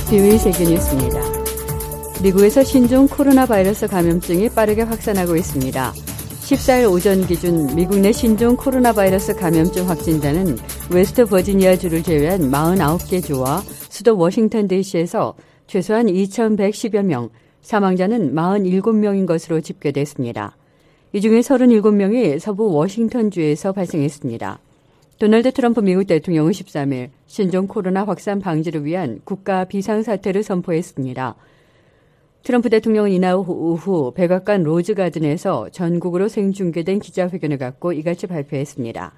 VOA 세계뉴스입니다. 미국에서 신종 코로나 바이러스 감염증이 빠르게 확산하고 있습니다. 14일 오전 기준 미국 내 신종 코로나 바이러스 감염증 확진자는 웨스트 버지니아주를 제외한 49개 주와 수도 워싱턴 DC에서 최소한 2,110여 명, 사망자는 47명인 것으로 집계됐습니다. 이 중에 37명이 서부 워싱턴주에서 발생했습니다. 도널드 트럼프 미국 대통령은 13일 신종 코로나 확산 방지를 위한 국가 비상사태를 선포했습니다. 트럼프 대통령은 이날 오후 백악관 로즈가든에서 전국으로 생중계된 기자회견을 갖고 이같이 발표했습니다.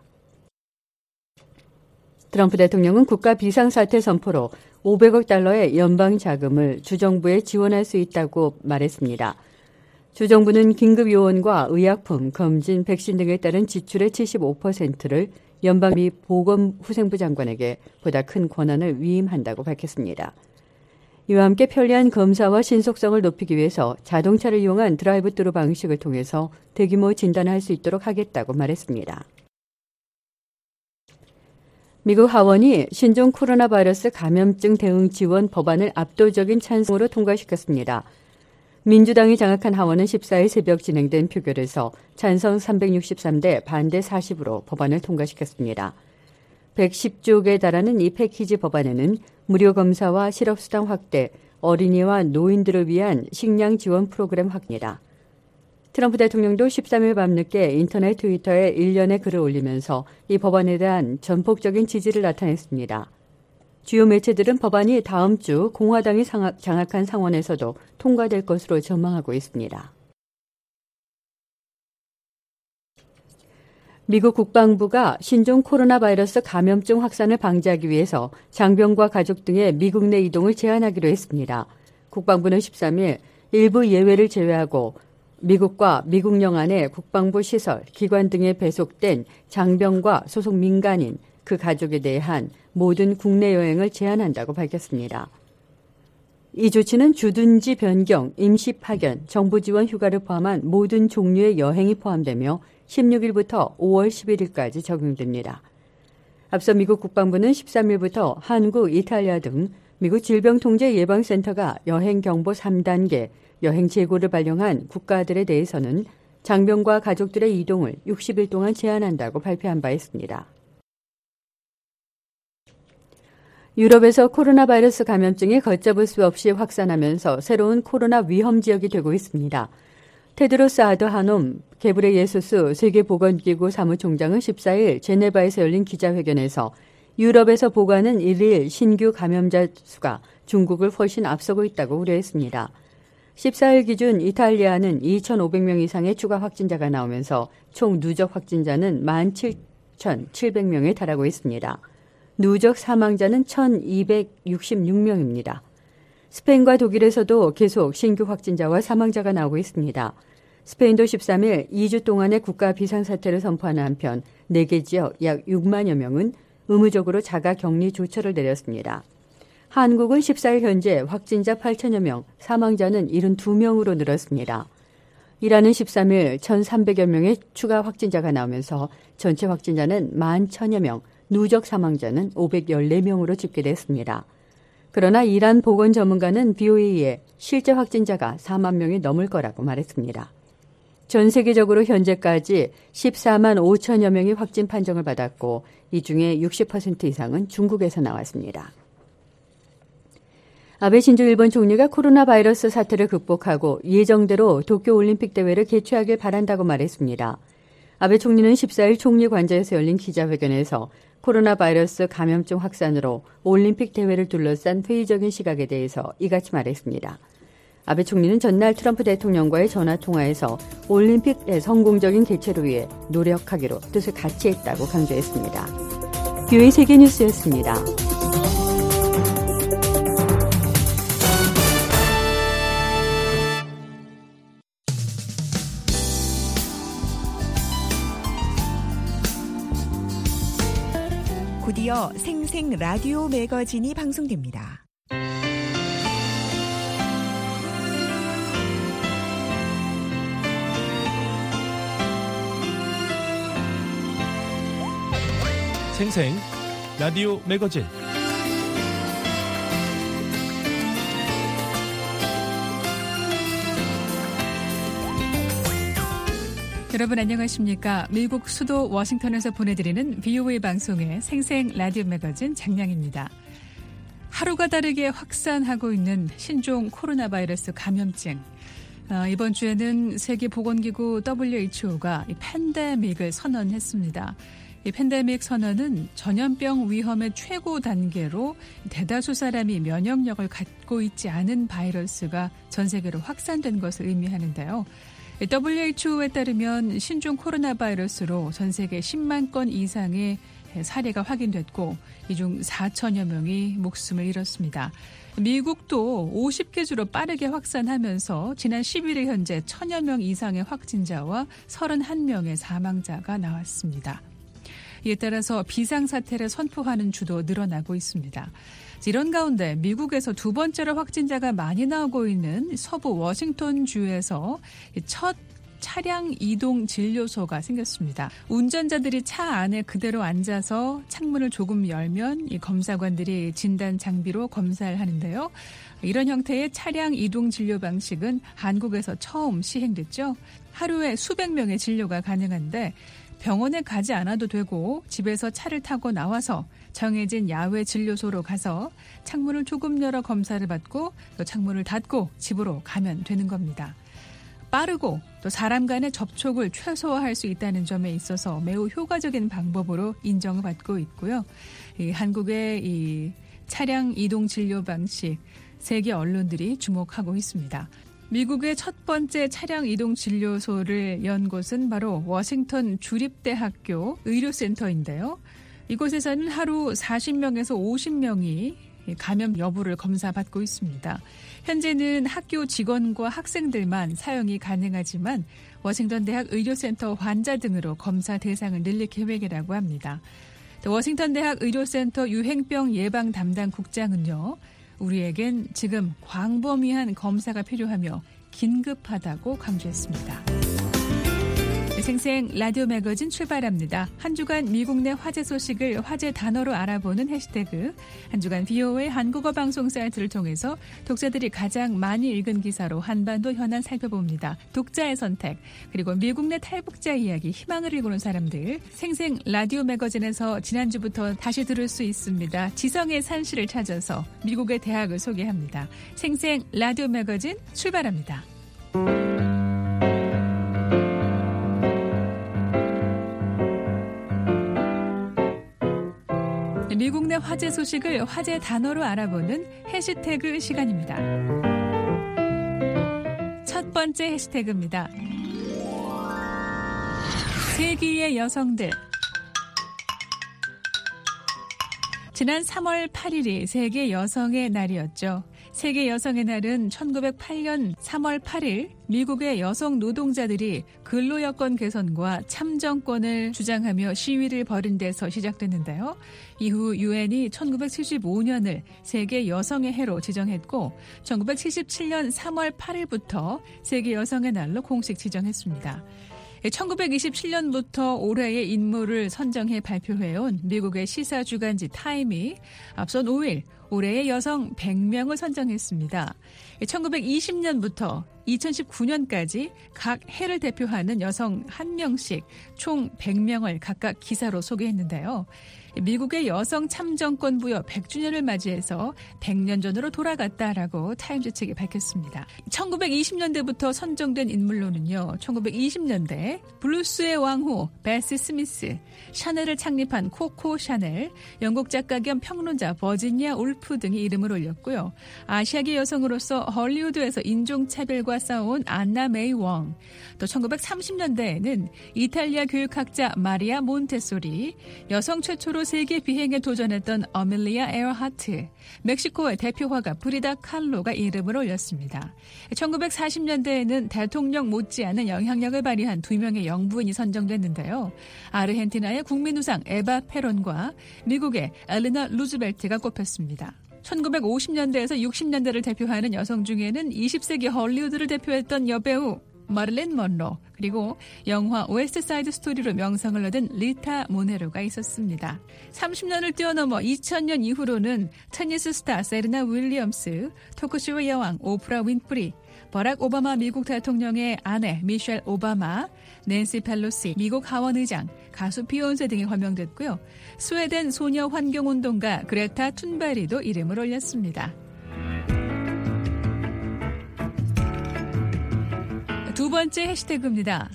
트럼프 대통령은 국가 비상사태 선포로 500억 달러의 연방 자금을 주정부에 지원할 수 있다고 말했습니다. 주정부는 긴급 요원과 의약품, 검진, 백신 등에 따른 지출의 75%를 연방 및 보건후생부 장관에게 보다 큰 권한을 위임한다고 밝혔습니다. 이와 함께 편리한 검사와 신속성을 높이기 위해서 자동차를 이용한 드라이브스루 방식을 통해서 대규모 진단을 할 수 있도록 하겠다고 말했습니다. 미국 하원이 신종 코로나 바이러스 감염증 대응 지원 법안을 압도적인 찬성으로 통과시켰습니다. 민주당이 장악한 하원은 14일 새벽 진행된 표결에서 찬성 363대 반대 40으로 법안을 통과시켰습니다. 110조에 달하는 이 패키지 법안에는 무료 검사와 실업수당 확대, 어린이와 노인들을 위한 식량 지원 프로그램 확대입니다. 트럼프 대통령도 13일 밤늦게 인터넷 트위터에 일련의 글을 올리면서 이 법안에 대한 전폭적인 지지를 나타냈습니다. 주요 매체들은 법안이 다음 주 공화당이 장악한 상원에서도 통과될 것으로 전망하고 있습니다. 미국 국방부가 신종 코로나 바이러스 감염증 확산을 방지하기 위해서 장병과 가족 등의 미국 내 이동을 제한하기로 했습니다. 국방부는 13일 일부 예외를 제외하고 미국과 미국령 안의 국방부 시설, 기관 등에 배속된 장병과 소속 민간인, 그 가족에 대한 모든 국내 여행을 제한한다고 밝혔습니다. 이 조치는 주둔지 변경, 임시 파견, 정부 지원 휴가를 포함한 모든 종류의 여행이 포함되며 16일부터 5월 11일까지 적용됩니다. 앞서 미국 국방부는 13일부터 한국, 이탈리아 등 미국 질병통제예방센터가 여행 경보 3단계, 여행 재고를 발령한 국가들에 대해서는 장병과 가족들의 이동을 60일 동안 제한한다고 발표한 바 있습니다. 유럽에서 코로나 바이러스 감염증이 걷잡을 수 없이 확산하면서 새로운 코로나 위험 지역이 되고 있습니다. 테드로스 아드하놈 게브레예수스 세계보건기구 사무총장은 14일 제네바에서 열린 기자회견에서 유럽에서 보고하는 1일 신규 감염자 수가 중국을 훨씬 앞서고 있다고 우려했습니다. 14일 기준 이탈리아는 2,500명 이상의 추가 확진자가 나오면서 총 누적 확진자는 17,700명에 달하고 있습니다. 누적 사망자는 1,266명입니다. 스페인과 독일에서도 계속 신규 확진자와 사망자가 나오고 있습니다. 스페인도 13일 2주 동안의 국가 비상사태를 선포하는 한편 4개 지역 약 6만여 명은 의무적으로 자가 격리 조처를 내렸습니다. 한국은 14일 현재 확진자 8천여 명, 사망자는 72명으로 늘었습니다. 이란은 13일 1,300여 명의 추가 확진자가 나오면서 전체 확진자는 11,000여 명, 누적 사망자는 514명으로 집계됐습니다. 그러나 이란 보건 전문가는 VOA에 실제 확진자가 4만 명이 넘을 거라고 말했습니다. 전 세계적으로 현재까지 14만 5천여 명이 확진 판정을 받았고 이 중에 60% 이상은 중국에서 나왔습니다. 아베 신조 일본 총리가 코로나 바이러스 사태를 극복하고 예정대로 도쿄올림픽 대회를 개최하길 바란다고 말했습니다. 아베 총리는 14일 총리 관저에서 열린 기자회견에서 코로나 바이러스 감염증 확산으로 올림픽 대회를 둘러싼 회의적인 시각에 대해서 이같이 말했습니다. 아베 총리는 전날 트럼프 대통령과의 전화통화에서 올림픽의 성공적인 개최를 위해 노력하기로 뜻을 같이 했다고 강조했습니다. VOA 세계뉴스였습니다. 곧이어 생생 라디오 매거진이 방송됩니다. 생생 라디오 매거진 여러분 안녕하십니까? 미국 수도 워싱턴에서 보내드리는 VOA 방송의 생생 라디오 매거진 장량입니다. 하루가 다르게 확산하고 있는 신종 코로나 바이러스 감염증. 이번 주에는 세계보건기구 WHO가 이 팬데믹을 선언했습니다. 이 팬데믹 선언은 전염병 위험의 최고 단계로 대다수 사람이 면역력을 갖고 있지 않은 바이러스가 전 세계로 확산된 것을 의미하는데요. WHO에 따르면 신종 코로나 바이러스로 전 세계 10만 건 이상의 사례가 확인됐고 이 중 4천여 명이 목숨을 잃었습니다. 미국도 50개 주로 빠르게 확산하면서 지난 11일 현재 1,000여 명 이상의 확진자와 31명의 사망자가 나왔습니다. 이에 따라서 비상사태를 선포하는 주도 늘어나고 있습니다. 이런 가운데 미국에서 두 번째로 확진자가 많이 나오고 있는 서부 워싱턴 주에서 첫 차량 이동 진료소가 생겼습니다. 운전자들이 차 안에 그대로 앉아서 창문을 조금 열면 이 검사관들이 진단 장비로 검사를 하는데요. 이런 형태의 차량 이동 진료 방식은 한국에서 처음 시행됐죠. 하루에 수백 명의 진료가 가능한데 병원에 가지 않아도 되고 집에서 차를 타고 나와서 정해진 야외 진료소로 가서 창문을 조금 열어 검사를 받고 또 창문을 닫고 집으로 가면 되는 겁니다. 빠르고 또 사람 간의 접촉을 최소화할 수 있다는 점에 있어서 매우 효과적인 방법으로 인정을 받고 있고요. 한국의 이 차량 이동 진료 방식 세계 언론들이 주목하고 있습니다. 미국의 첫 번째 차량 이동 진료소를 연 곳은 바로 워싱턴 주립대학교 의료센터인데요. 이곳에서는 하루 40명에서 50명이 감염 여부를 검사받고 있습니다. 현재는 학교 직원과 학생들만 사용이 가능하지만 워싱턴 대학 의료센터 환자 등으로 검사 대상을 늘릴 계획이라고 합니다. 워싱턴 대학 의료센터 유행병 예방 담당 국장은요. 우리에겐 지금 광범위한 검사가 필요하며 긴급하다고 강조했습니다. 생생 라디오 매거진 출발합니다. 한 주간 미국 내 화제 소식을 화제 단어로 알아보는 해시태그, 한 주간 VOA 한국어 방송 사이트를 통해서 독자들이 가장 많이 읽은 기사로 한반도 현안 살펴봅니다. 독자의 선택, 그리고 미국 내 탈북자 이야기, 희망을 일구는 사람들, 생생 라디오 매거진에서 지난주부터 다시 들을 수 있습니다. 지성의 산실을 찾아서 미국의 대학을 소개합니다. 생생 라디오 매거진 출발합니다. 미국 내 화제 소식을 화제 단어로 알아보는 해시태그 시간입니다. 첫 번째 해시태그입니다. 세기의 여성들. 지난 3월 8일이 세계 여성의 날이었죠. 세계 여성의 날은 1908년 3월 8일 미국의 여성 노동자들이 근로여건 개선과 참정권을 주장하며 시위를 벌인 데서 시작됐는데요. 이후 유엔이 1975년을 세계 여성의 해로 지정했고 1977년 3월 8일부터 세계 여성의 날로 공식 지정했습니다. 1927년부터 올해의 인물을 선정해 발표해온 미국의 시사 주간지 타임이 앞선 5일 올해의 여성 100명을 선정했습니다. 1920년부터 2019년까지 각 해를 대표하는 여성 1명씩 총 100명을 각각 기사로 소개했는데요. 미국의 여성 참정권 부여 100주년을 맞이해서 100년 전으로 돌아갔다라고 타임즈 측이 밝혔습니다. 1920년대부터 선정된 인물로는요. 1920년대 블루스의 왕후 베스 스미스, 샤넬을 창립한 코코 샤넬, 영국 작가 겸 평론자 버지니아 울프 등이 이름을 올렸고요. 아시아계 여성으로서 헐리우드에서 인종차별과 싸운 안나 메이 웡, 또 1930년대에는 이탈리아 교육학자 마리아 몬테소리, 여성 최초로 세계 비행에 도전했던 어밀리아 에어하트, 멕시코의 대표 화가 프리다 칼로가 이름을 올렸습니다. 1940년대에는 대통령 못지않은 영향력을 발휘한 2명의 영부인이 선정됐는데요. 아르헨티나의 국민우상 에바 페론과 미국의 엘리너 루즈벨트가 꼽혔습니다. 1950년대에서 60년대를 대표하는 여성 중에는 20세기 헐리우드를 대표했던 여배우 마릴린 먼로, 그리고 영화 웨스트 사이드 스토리로 명성을 얻은 리타 모네로가 있었습니다. 30년을 뛰어넘어 2000년 이후로는 테니스 스타 세리나 윌리엄스, 토크쇼의 여왕 오프라 윈프리, 버락 오바마 미국 대통령의 아내 미셸 오바마, 낸시 펠로시 미국 하원 의장, 가수 비욘세 등이 호명됐고요. 스웨덴 소녀 환경운동가 그레타 툰베리도 이름을 올렸습니다. 두 번째 해시태그입니다.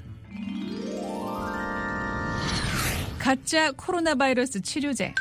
가짜 코로나 바이러스 치료제.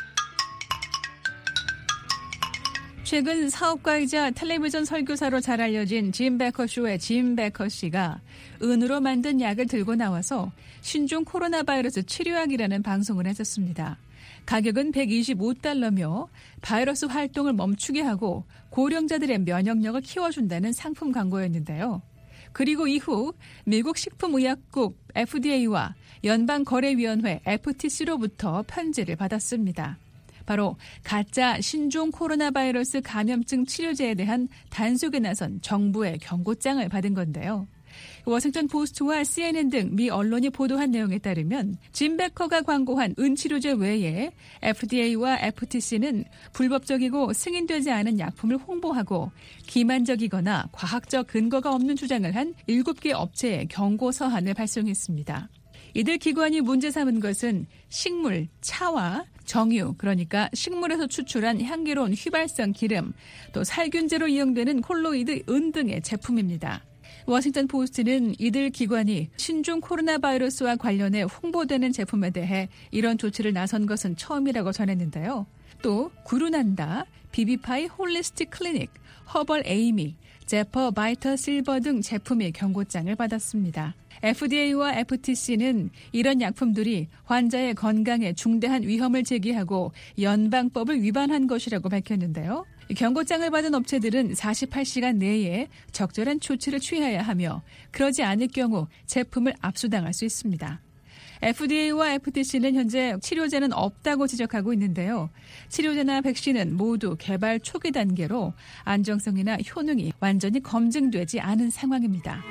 최근 사업가이자 텔레비전 설교사로 잘 알려진 짐 베커 쇼의 짐 베커 씨가 은으로 만든 약을 들고 나와서 신종 코로나 바이러스 치료약이라는 방송을 했었습니다. 가격은 $125며 바이러스 활동을 멈추게 하고 고령자들의 면역력을 키워준다는 상품 광고였는데요. 그리고 이후 미국 식품의약국 FDA와 연방거래위원회 FTC로부터 편지를 받았습니다. 바로 가짜 신종 코로나 바이러스 감염증 치료제에 대한 단속에 나선 정부의 경고장을 받은 건데요. 워싱턴 포스트와 CNN 등 미 언론이 보도한 내용에 따르면 짐 베커가 광고한 은치료제 외에 FDA와 FTC는 불법적이고 승인되지 않은 약품을 홍보하고 기만적이거나 과학적 근거가 없는 주장을 한 7개 업체에 경고 서한을 발송했습니다. 이들 기관이 문제 삼은 것은 식물, 차와 정유, 그러니까 식물에서 추출한 향기로운 휘발성 기름, 또 살균제로 이용되는 콜로이드 은 등의 제품입니다. 워싱턴 포스트는 이들 기관이 신종 코로나 바이러스와 관련해 홍보되는 제품에 대해 이런 조치를 나선 것은 처음이라고 전했는데요. 또 구루난다, 비비파이 홀리스틱 클리닉, 허벌 에이미, 제퍼 바이터 실버 등 제품이 경고장을 받았습니다. FDA와 FTC는 이런 약품들이 환자의 건강에 중대한 위험을 제기하고 연방법을 위반한 것이라고 밝혔는데요. 경고장을 받은 업체들은 48시간 내에 적절한 조치를 취해야 하며 그러지 않을 경우 제품을 압수당할 수 있습니다. FDA와 FTC는 현재 치료제는 없다고 지적하고 있는데요. 치료제나 백신은 모두 개발 초기 단계로 안정성이나 효능이 완전히 검증되지 않은 상황입니다.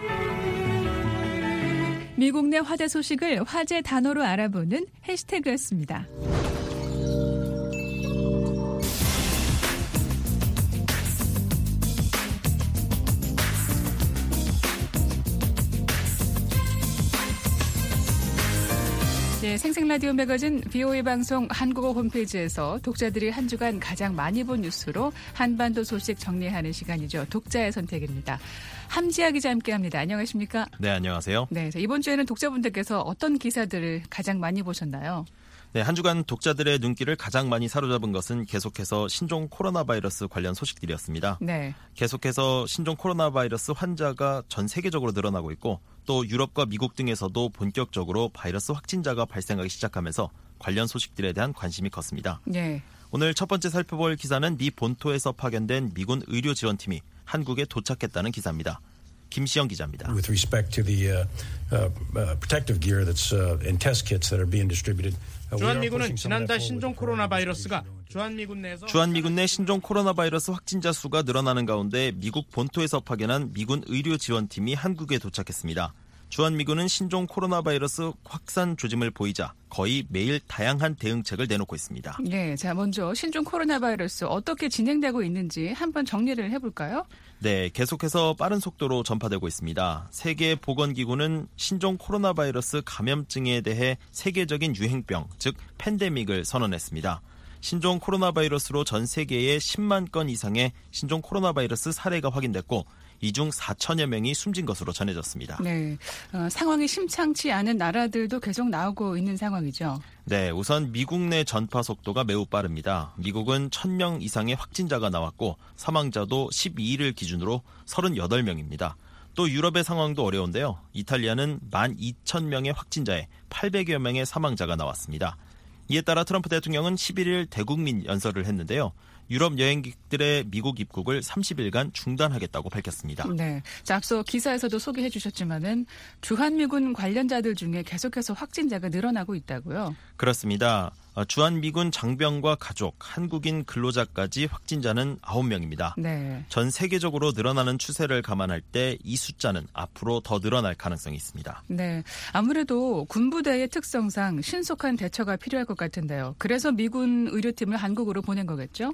미국 내 화제 소식을 화제 단어로 알아보는 해시태그였습니다. 네, 생생라디오 매거진 VOA 방송 한국어 홈페이지에서 독자들이 한 주간 가장 많이 본 뉴스로 한반도 소식 정리하는 시간이죠. 독자의 선택입니다. 함지아 기자 함께합니다. 안녕하십니까? 네, 안녕하세요. 네, 이번 주에는 독자분들께서 어떤 기사들을 가장 많이 보셨나요? 네, 한 주간 독자들의 눈길을 가장 많이 사로잡은 것은 계속해서 신종 코로나 바이러스 관련 소식들이었습니다. 네. 계속해서 신종 코로나 바이러스 환자가 전 세계적으로 늘어나고 있고 또 유럽과 미국 등에서도 본격적으로 바이러스 확진자가 발생하기 시작하면서 관련 소식들에 대한 관심이 컸습니다. 네. 오늘 첫 번째 살펴볼 기사는 미 본토에서 파견된 미군 의료 지원팀이 한국에 도착했다는 기사입니다. 김시영 기자입니다. With respect to the protective gear that's in test kits that are being distributed. 주한미군은 지난달 신종 코로나 바이러스가 주한미군 내 신종 코로나 바이러스 확진자 수가 늘어나는 가운데 미국 본토에서 파견한 미군 의료 지원팀이 한국에 도착했습니다. 주한미군은 신종 코로나 바이러스 확산 조짐을 보이자 거의 매일 다양한 대응책을 내놓고 있습니다. 네, 자 먼저 신종 코로나 바이러스 어떻게 진행되고 있는지 한번 정리를 해볼까요? 네, 계속해서 빠른 속도로 전파되고 있습니다. 세계보건기구는 신종 코로나 바이러스 감염증에 대해 세계적인 유행병, 즉 팬데믹을 선언했습니다. 신종 코로나 바이러스로 전 세계에 10만 건 이상의 신종 코로나 바이러스 사례가 확인됐고 이 중 4천여 명이 숨진 것으로 전해졌습니다. 네, 상황이 심상치 않은 나라들도 계속 나오고 있는 상황이죠. 네, 우선 미국 내 전파 속도가 매우 빠릅니다. 미국은 1,000명 이상의 확진자가 나왔고 사망자도 12일을 기준으로 38명입니다. 또 유럽의 상황도 어려운데요. 이탈리아는 12,000명의 확진자에 800여 명의 사망자가 나왔습니다. 이에 따라 트럼프 대통령은 11일 대국민 연설을 했는데요. 유럽 여행객들의 미국 입국을 30일간 중단하겠다고 밝혔습니다. 네, 자, 앞서 기사에서도 소개해 주셨지만은 주한미군 관련자들 중에 계속해서 확진자가 늘어나고 있다고요? 그렇습니다. 주한미군 장병과 가족, 한국인 근로자까지 확진자는 9명입니다. 네. 전 세계적으로 늘어나는 추세를 감안할 때 이 숫자는 앞으로 더 늘어날 가능성이 있습니다. 네, 아무래도 군부대의 특성상 신속한 대처가 필요할 것 같은데요. 그래서 미군 의료팀을 한국으로 보낸 거겠죠?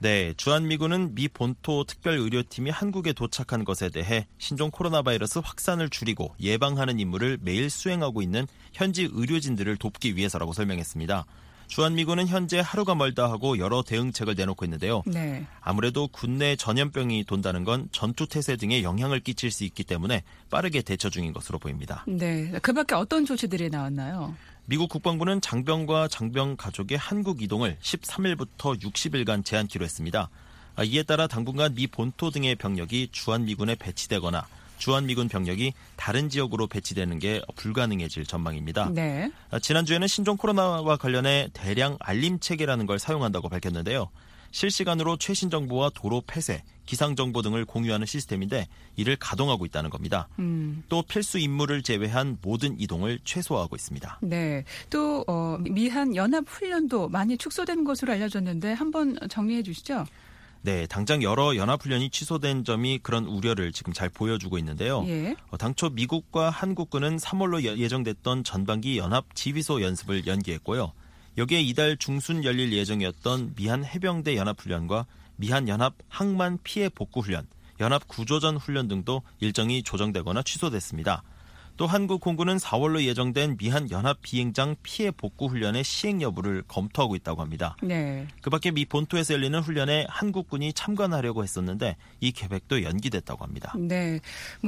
네, 주한미군은 미 본토 특별의료팀이 한국에 도착한 것에 대해 신종 코로나 바이러스 확산을 줄이고 예방하는 임무를 매일 수행하고 있는 현지 의료진들을 돕기 위해서라고 설명했습니다. 주한미군은 현재 하루가 멀다 하고 여러 대응책을 내놓고 있는데요. 네. 아무래도 국내 전염병이 돈다는 건 전투태세 등에 영향을 끼칠 수 있기 때문에 빠르게 대처 중인 것으로 보입니다. 네, 그 밖에 어떤 조치들이 나왔나요? 미국 국방부는 장병과 장병 가족의 한국 이동을 13일부터 60일간 제한키로 했습니다. 이에 따라 당분간 미 본토 등의 병력이 주한미군에 배치되거나 주한미군 병력이 다른 지역으로 배치되는 게 불가능해질 전망입니다. 네. 지난주에는 신종 코로나와 관련해 대량 알림체계라는 걸 사용한다고 밝혔는데요. 실시간으로 최신 정보와 도로 폐쇄, 기상 정보 등을 공유하는 시스템인데 이를 가동하고 있다는 겁니다. 또 필수 임무를 제외한 모든 이동을 최소화하고 있습니다. 네. 또 미한 연합 훈련도 많이 축소된 것으로 알려졌는데 한번 정리해 주시죠. 네, 당장 여러 연합훈련이 취소된 점이 그런 우려를 지금 잘 보여주고 있는데요. 예. 당초 미국과 한국군은 3월로 예정됐던 전반기 연합 지휘소 연습을 연기했고요. 여기에 이달 중순 열릴 예정이었던 미한 해병대 연합훈련과 미한 연합 항만 피해 복구 훈련, 연합 구조전 훈련 등도 일정이 조정되거나 취소됐습니다. 또 한국 공군은 4월로 예정된 미한 연합 비행장 피해 복구 훈련의 시행 여부를 검토하고 있다고 합니다. 네. 그 밖에 미 본토에서 열리는 훈련에 한국군이 참관하려고 했었는데 이 계획도 연기됐다고 합니다. 네.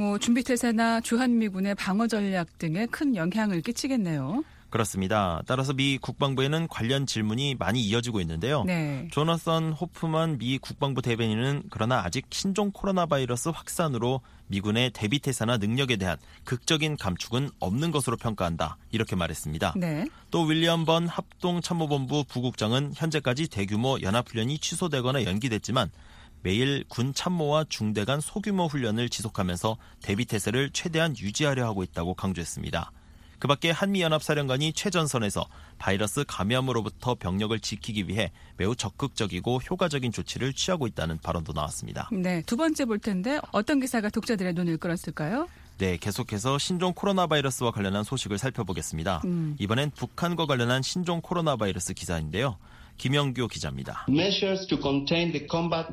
준비태세나 주한미군의 방어 전략 등에 큰 영향을 끼치겠네요. 그렇습니다. 따라서 미 국방부에는 관련 질문이 많이 이어지고 있는데요. 네. 조나선 호프만 미 국방부 대변인은 그러나 아직 신종 코로나 바이러스 확산으로 미군의 대비태세나 능력에 대한 극적인 감축은 없는 것으로 평가한다. 이렇게 말했습니다. 네. 또 윌리엄 번 합동참모본부 부국장은 현재까지 대규모 연합훈련이 취소되거나 연기됐지만 매일 군 참모와 중대 간 소규모 훈련을 지속하면서 대비태세를 최대한 유지하려 하고 있다고 강조했습니다. 그 밖에 한미연합사령관이 최전선에서 바이러스 감염으로부터 병력을 지키기 위해 매우 적극적이고 효과적인 조치를 취하고 있다는 발언도 나왔습니다. 네, 두 번째 볼 텐데 어떤 기사가 독자들의 눈을 끌었을까요? 네, 계속해서 신종 코로나 바이러스와 관련한 소식을 살펴보겠습니다. 이번엔 북한과 관련한 신종 코로나 바이러스 기사인데요. 김영규 기자입니다. Measures to contain the combat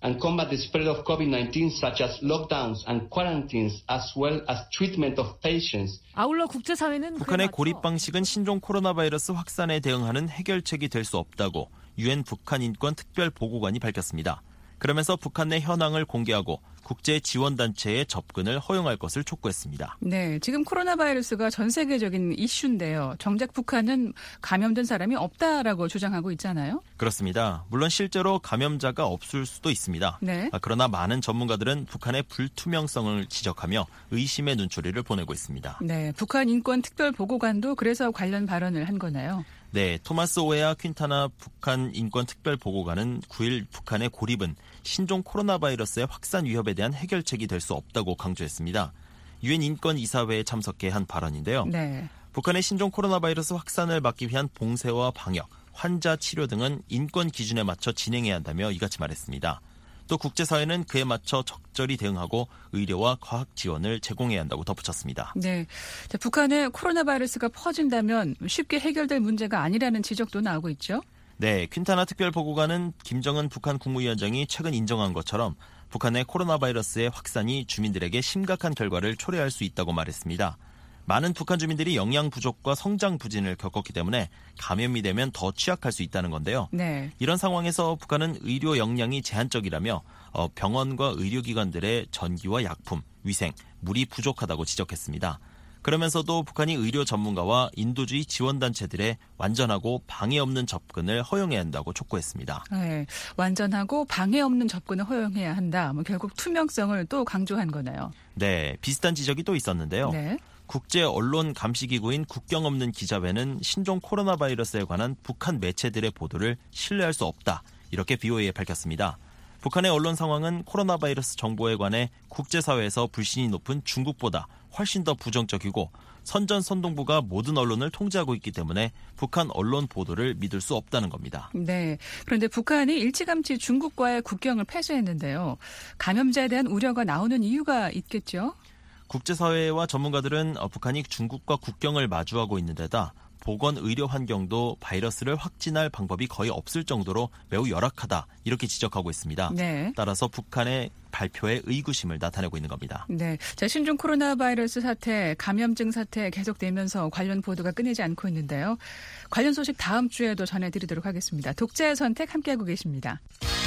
the spread of COVID-19 such as lockdowns and quarantines as well as treatment of patients. 아울러 국제사회는 북한의 고립 방식은 신종 코로나 바이러스 확산에 대응하는 해결책이 될 수 없다고 유엔 북한 인권 특별 보고관이 밝혔습니다. 그러면서 북한 내 현황을 공개하고 국제 지원단체의 접근을 허용할 것을 촉구했습니다. 네, 지금 코로나 바이러스가 전 세계적인 이슈인데요. 정작 북한은 감염된 사람이 없다라고 주장하고 있잖아요. 그렇습니다. 물론 실제로 감염자가 없을 수도 있습니다. 네. 그러나 많은 전문가들은 북한의 불투명성을 지적하며 의심의 눈초리를 보내고 있습니다. 네, 북한 인권 특별 보고관도 그래서 관련 발언을 한 거네요. 네, 토마스 오에아 퀸타나 북한 인권 특별 보고관은 9일 북한의 고립은 신종 코로나 바이러스의 확산 위협에 대한 해결책이 될 수 없다고 강조했습니다. 유엔 인권 이사회에 참석해 한 발언인데요. 네. 북한의 신종 코로나 바이러스 확산을 막기 위한 봉쇄와 방역, 환자 치료 등은 인권 기준에 맞춰 진행해야 한다며 이같이 말했습니다. 또 국제사회는 그에 맞춰 적절히 대응하고 의료와 과학 지원을 제공해야 한다고 덧붙였습니다. 네, 자, 북한에 코로나 바이러스가 퍼진다면 쉽게 해결될 문제가 아니라는 지적도 나오고 있죠. 네, 퀸타나 특별보고관은 김정은 북한 국무위원장이 최근 인정한 것처럼 북한의 코로나 바이러스의 확산이 주민들에게 심각한 결과를 초래할 수 있다고 말했습니다. 많은 북한 주민들이 영양 부족과 성장 부진을 겪었기 때문에 감염이 되면 더 취약할 수 있다는 건데요. 네. 이런 상황에서 북한은 의료 역량이 제한적이라며 병원과 의료기관들의 전기와 약품, 위생, 물이 부족하다고 지적했습니다. 그러면서도 북한이 의료 전문가와 인도주의 지원단체들의 완전하고 방해 없는 접근을 허용해야 한다고 촉구했습니다. 네, 완전하고 방해 없는 접근을 허용해야 한다. 결국 투명성을 또 강조한 거네요. 네, 비슷한 지적이 또 있었는데요. 네. 국제 언론 감시기구인 국경 없는 기자회는 신종 코로나 바이러스에 관한 북한 매체들의 보도를 신뢰할 수 없다. 이렇게 BOA에 밝혔습니다. 북한의 언론 상황은 코로나 바이러스 정보에 관해 국제사회에서 불신이 높은 중국보다 훨씬 더 부정적이고 선전선동부가 모든 언론을 통제하고 있기 때문에 북한 언론 보도를 믿을 수 없다는 겁니다. 네. 그런데 북한이 일찌감치 중국과의 국경을 폐쇄했는데요. 감염자에 대한 우려가 나오는 이유가 있겠죠? 국제사회와 전문가들은 북한이 중국과 국경을 마주하고 있는 데다 보건 의료 환경도 바이러스를 확진할 방법이 거의 없을 정도로 매우 열악하다 이렇게 지적하고 있습니다. 네. 따라서 북한의 발표에 의구심을 나타내고 있는 겁니다. 네, 자, 신종 코로나 바이러스 사태, 감염증 사태 계속되면서 관련 보도가 끊이지 않고 있는데요. 관련 소식 다음 주에도 전해드리도록 하겠습니다. 독자의 선택 함께하고 계십니다.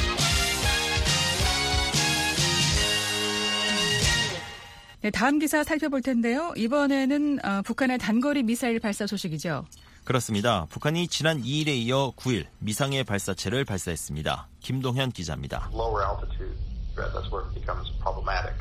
네, 다음 기사 살펴볼 텐데요. 이번에는 북한의 단거리 미사일 발사 소식이죠. 그렇습니다. 북한이 지난 2일에 이어 9일 미상의 발사체를 발사했습니다. 김동현 기자입니다. Lower altitude, that's where it becomes problematic.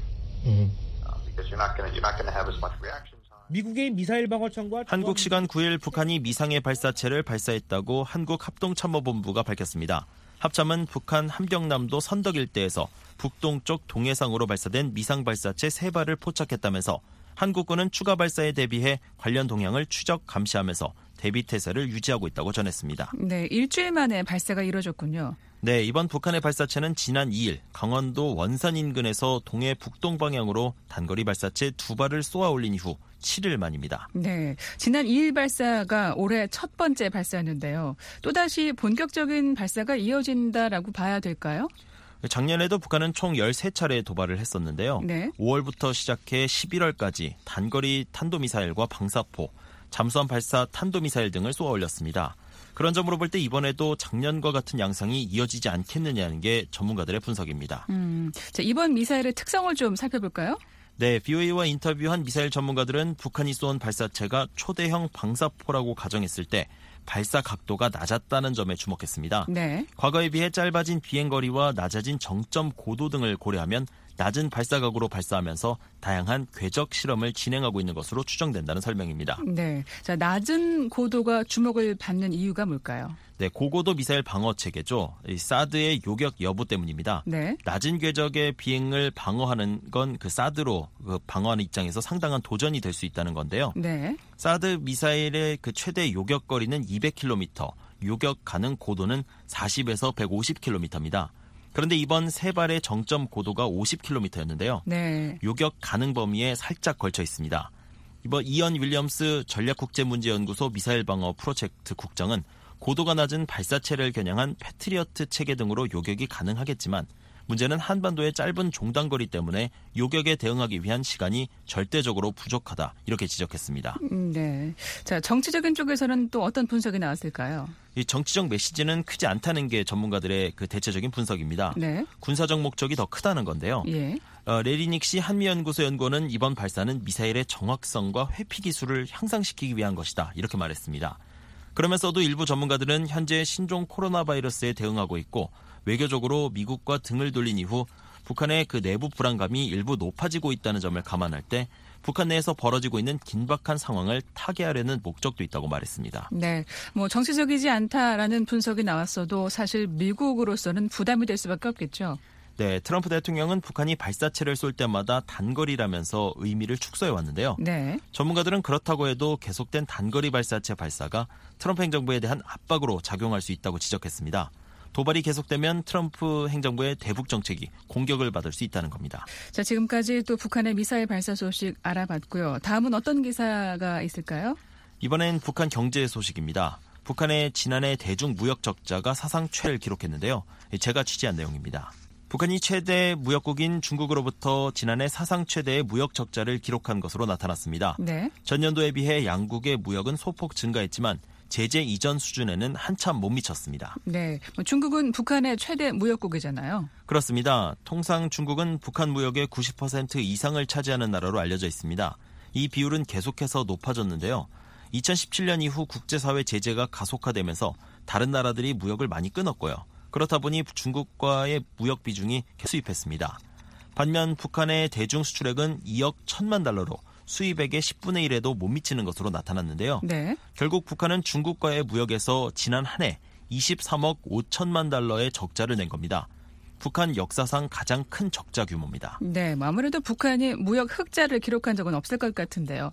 Because you're not going to have as much reaction time. 미국의 미사일 방어청과 한국 시간 9일 북한이 미상의 발사체를 발사했다고 한국합동참모본부가 밝혔습니다. 합참은 북한 함경남도 선덕 일대에서 북동쪽 동해상으로 발사된 미상 발사체 3발을 포착했다면서 한국군은 추가 발사에 대비해 관련 동향을 추적 감시하면서 대비 태세를 유지하고 있다고 전했습니다. 네, 일주일 만에 발사가 이뤄졌군요. 네, 이번 북한의 발사체는 지난 2일 강원도 원산 인근에서 동해 북동 방향으로 단거리 발사체 2발을 쏘아 올린 이후 7일 만입니다. 네, 지난 2일 발사가 올해 첫 번째 발사였는데요. 또다시 본격적인 발사가 이어진다라고 봐야 될까요? 작년에도 북한은 총 13차례 도발을 했었는데요. 네. 5월부터 시작해 11월까지 단거리 탄도미사일과 방사포, 잠수함 발사 탄도미사일 등을 쏘아 올렸습니다. 그런 점으로 볼 때 이번에도 작년과 같은 양상이 이어지지 않겠느냐는 게 전문가들의 분석입니다. 자, 이번 미사일의 특성을 좀 살펴볼까요? 네, BOA와 인터뷰한 미사일 전문가들은 북한이 쏜 발사체가 초대형 방사포라고 가정했을 때 발사 각도가 낮았다는 점에 주목했습니다. 네. 과거에 비해 짧아진 비행거리와 낮아진 정점 고도 등을 고려하면 낮은 발사각으로 발사하면서 다양한 궤적 실험을 진행하고 있는 것으로 추정된다는 설명입니다. 네, 자, 낮은 고도가 주목을 받는 이유가 뭘까요? 네, 고고도 미사일 방어 체계죠. 사드의 요격 여부 때문입니다. 네. 낮은 궤적의 비행을 방어하는 건 그 사드로 방어하는 입장에서 상당한 도전이 될 수 있다는 건데요. 네. 사드 미사일의 그 최대 요격 거리는 200km, 요격 가능 고도는 40에서 150km입니다. 그런데 이번 3발의 정점 고도가 50km였는데요. 네. 요격 가능 범위에 살짝 걸쳐 있습니다. 이번 이언 윌리엄스 전략국제문제연구소 미사일 방어 프로젝트 국장은 고도가 낮은 발사체를 겨냥한 패트리어트 체계 등으로 요격이 가능하겠지만 문제는 한반도의 짧은 종단거리 때문에 요격에 대응하기 위한 시간이 절대적으로 부족하다 이렇게 지적했습니다. 네. 자, 정치적인 쪽에서는 또 어떤 분석이 나왔을까요? 이 정치적 메시지는 크지 않다는 게 전문가들의 그 대체적인 분석입니다. 네. 군사적 목적이 더 크다는 건데요. 예. 레리닉시 한미연구소 연구원은 이번 발사는 미사일의 정확성과 회피 기술을 향상시키기 위한 것이다 이렇게 말했습니다. 그러면서도 일부 전문가들은 현재 신종 코로나 바이러스에 대응하고 있고 외교적으로 미국과 등을 돌린 이후 북한의 그 내부 불안감이 일부 높아지고 있다는 점을 감안할 때 북한 내에서 벌어지고 있는 긴박한 상황을 타개하려는 목적도 있다고 말했습니다. 네, 뭐 정치적이지 않다라는 분석이 나왔어도 사실 미국으로서는 부담이 될 수밖에 없겠죠. 네, 트럼프 대통령은 북한이 발사체를 쏠 때마다 단거리라면서 의미를 축소해 왔는데요. 네. 전문가들은 그렇다고 해도 계속된 단거리 발사체 발사가 트럼프 행정부에 대한 압박으로 작용할 수 있다고 지적했습니다. 도발이 계속되면 트럼프 행정부의 대북 정책이 공격을 받을 수 있다는 겁니다. 자, 지금까지 또 북한의 미사일 발사 소식 알아봤고요. 다음은 어떤 기사가 있을까요? 이번엔 북한 경제 소식입니다. 북한의 지난해 대중 무역 적자가 사상 최를 기록했는데요. 제가 취재한 내용입니다. 북한이 최대 무역국인 중국으로부터 지난해 사상 최대의 무역 적자를 기록한 것으로 나타났습니다. 네. 전년도에 비해 양국의 무역은 소폭 증가했지만 제재 이전 수준에는 한참 못 미쳤습니다. 네, 중국은 북한의 최대 무역국이잖아요. 그렇습니다. 통상 중국은 북한 무역의 90% 이상을 차지하는 나라로 알려져 있습니다. 이 비율은 계속해서 높아졌는데요. 2017년 이후 국제사회 제재가 가속화되면서 다른 나라들이 무역을 많이 끊었고요. 그렇다 보니 중국과의 무역 비중이 수입했습니다. 반면 북한의 대중 수출액은 2억 1천만 달러로 수입액의 10분의 1에도 못 미치는 것으로 나타났는데요. 네. 결국 북한은 중국과의 무역에서 지난 한 해 23억 5천만 달러의 적자를 낸 겁니다. 북한 역사상 가장 큰 적자 규모입니다. 네, 아무래도 북한이 무역 흑자를 기록한 적은 없을 것 같은데요.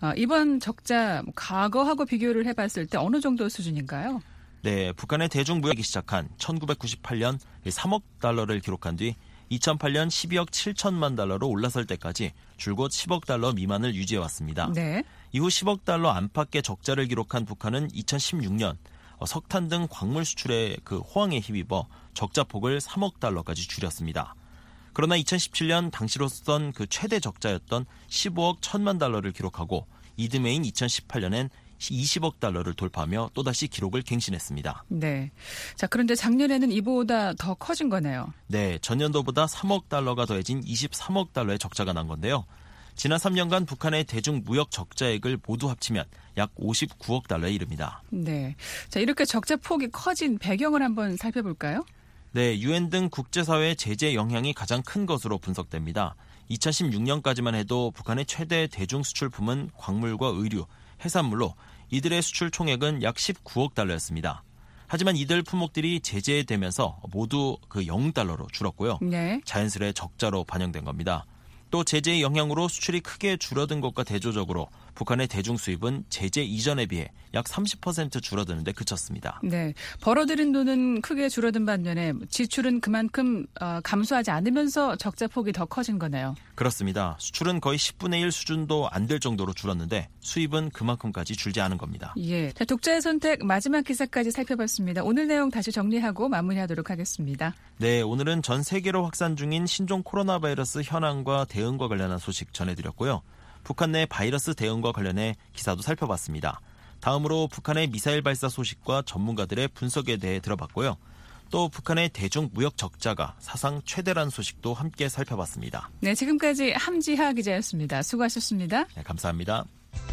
이번 적자 과거하고 비교를 해봤을 때 어느 정도 수준인가요? 네, 북한의 대중무역이 시작한 1998년 3억 달러를 기록한 뒤 2008년 12억 7천만 달러로 올라설 때까지 줄곧 10억 달러 미만을 유지해왔습니다. 네. 이후 10억 달러 안팎의 적자를 기록한 북한은 2016년 석탄 등 광물 수출의 그 호황에 힘입어 적자폭을 3억 달러까지 줄였습니다. 그러나 2017년 당시로선 그 최대 적자였던 15억 1천만 달러를 기록하고 이듬해인 2018년엔 20억 달러를 돌파하며 또다시 기록을 갱신했습니다. 네. 자, 그런데 작년에는 이보다 더 커진 거네요. 네, 전년도보다 3억 달러가 더해진 23억 달러의 적자가 난 건데요. 지난 3년간 북한의 대중 무역 적자액을 모두 합치면 약 59억 달러에 이릅니다. 네. 자, 이렇게 적자 폭이 커진 배경을 한번 살펴볼까요? 네, 유엔 등 국제사회의 제재 영향이 가장 큰 것으로 분석됩니다. 2016년까지만 해도 북한의 최대 대중 수출품은 광물과 의류, 해산물로 이들의 수출 총액은 약 19억 달러였습니다. 하지만 이들 품목들이 제재되면서 모두 그 0달러로 줄었고요. 네. 자연스레 적자로 반영된 겁니다. 또 제재의 영향으로 수출이 크게 줄어든 것과 대조적으로 북한의 대중 수입은 제재 이전에 비해 약 30% 줄어드는 데 그쳤습니다. 네, 벌어들인 돈은 크게 줄어든 반면에 지출은 그만큼 감소하지 않으면서 적자 폭이 더 커진 거네요. 그렇습니다. 수출은 거의 10분의 1 수준도 안 될 정도로 줄었는데 수입은 그만큼까지 줄지 않은 겁니다. 예, 자, 독자의 선택 마지막 기사까지 살펴봤습니다. 오늘 내용 다시 정리하고 마무리하도록 하겠습니다. 네, 오늘은 전 세계로 확산 중인 신종 코로나 바이러스 현황과 대응과 관련한 소식 전해드렸고요. 북한 내 바이러스 대응과 관련해 기사도 살펴봤습니다. 다음으로 북한의 미사일 발사 소식과 전문가들의 분석에 대해 들어봤고요. 또 북한의 대중 무역 적자가 사상 최대라는 소식도 함께 살펴봤습니다. 네, 지금까지 함지하 기자였습니다. 수고하셨습니다. 네, 감사합니다.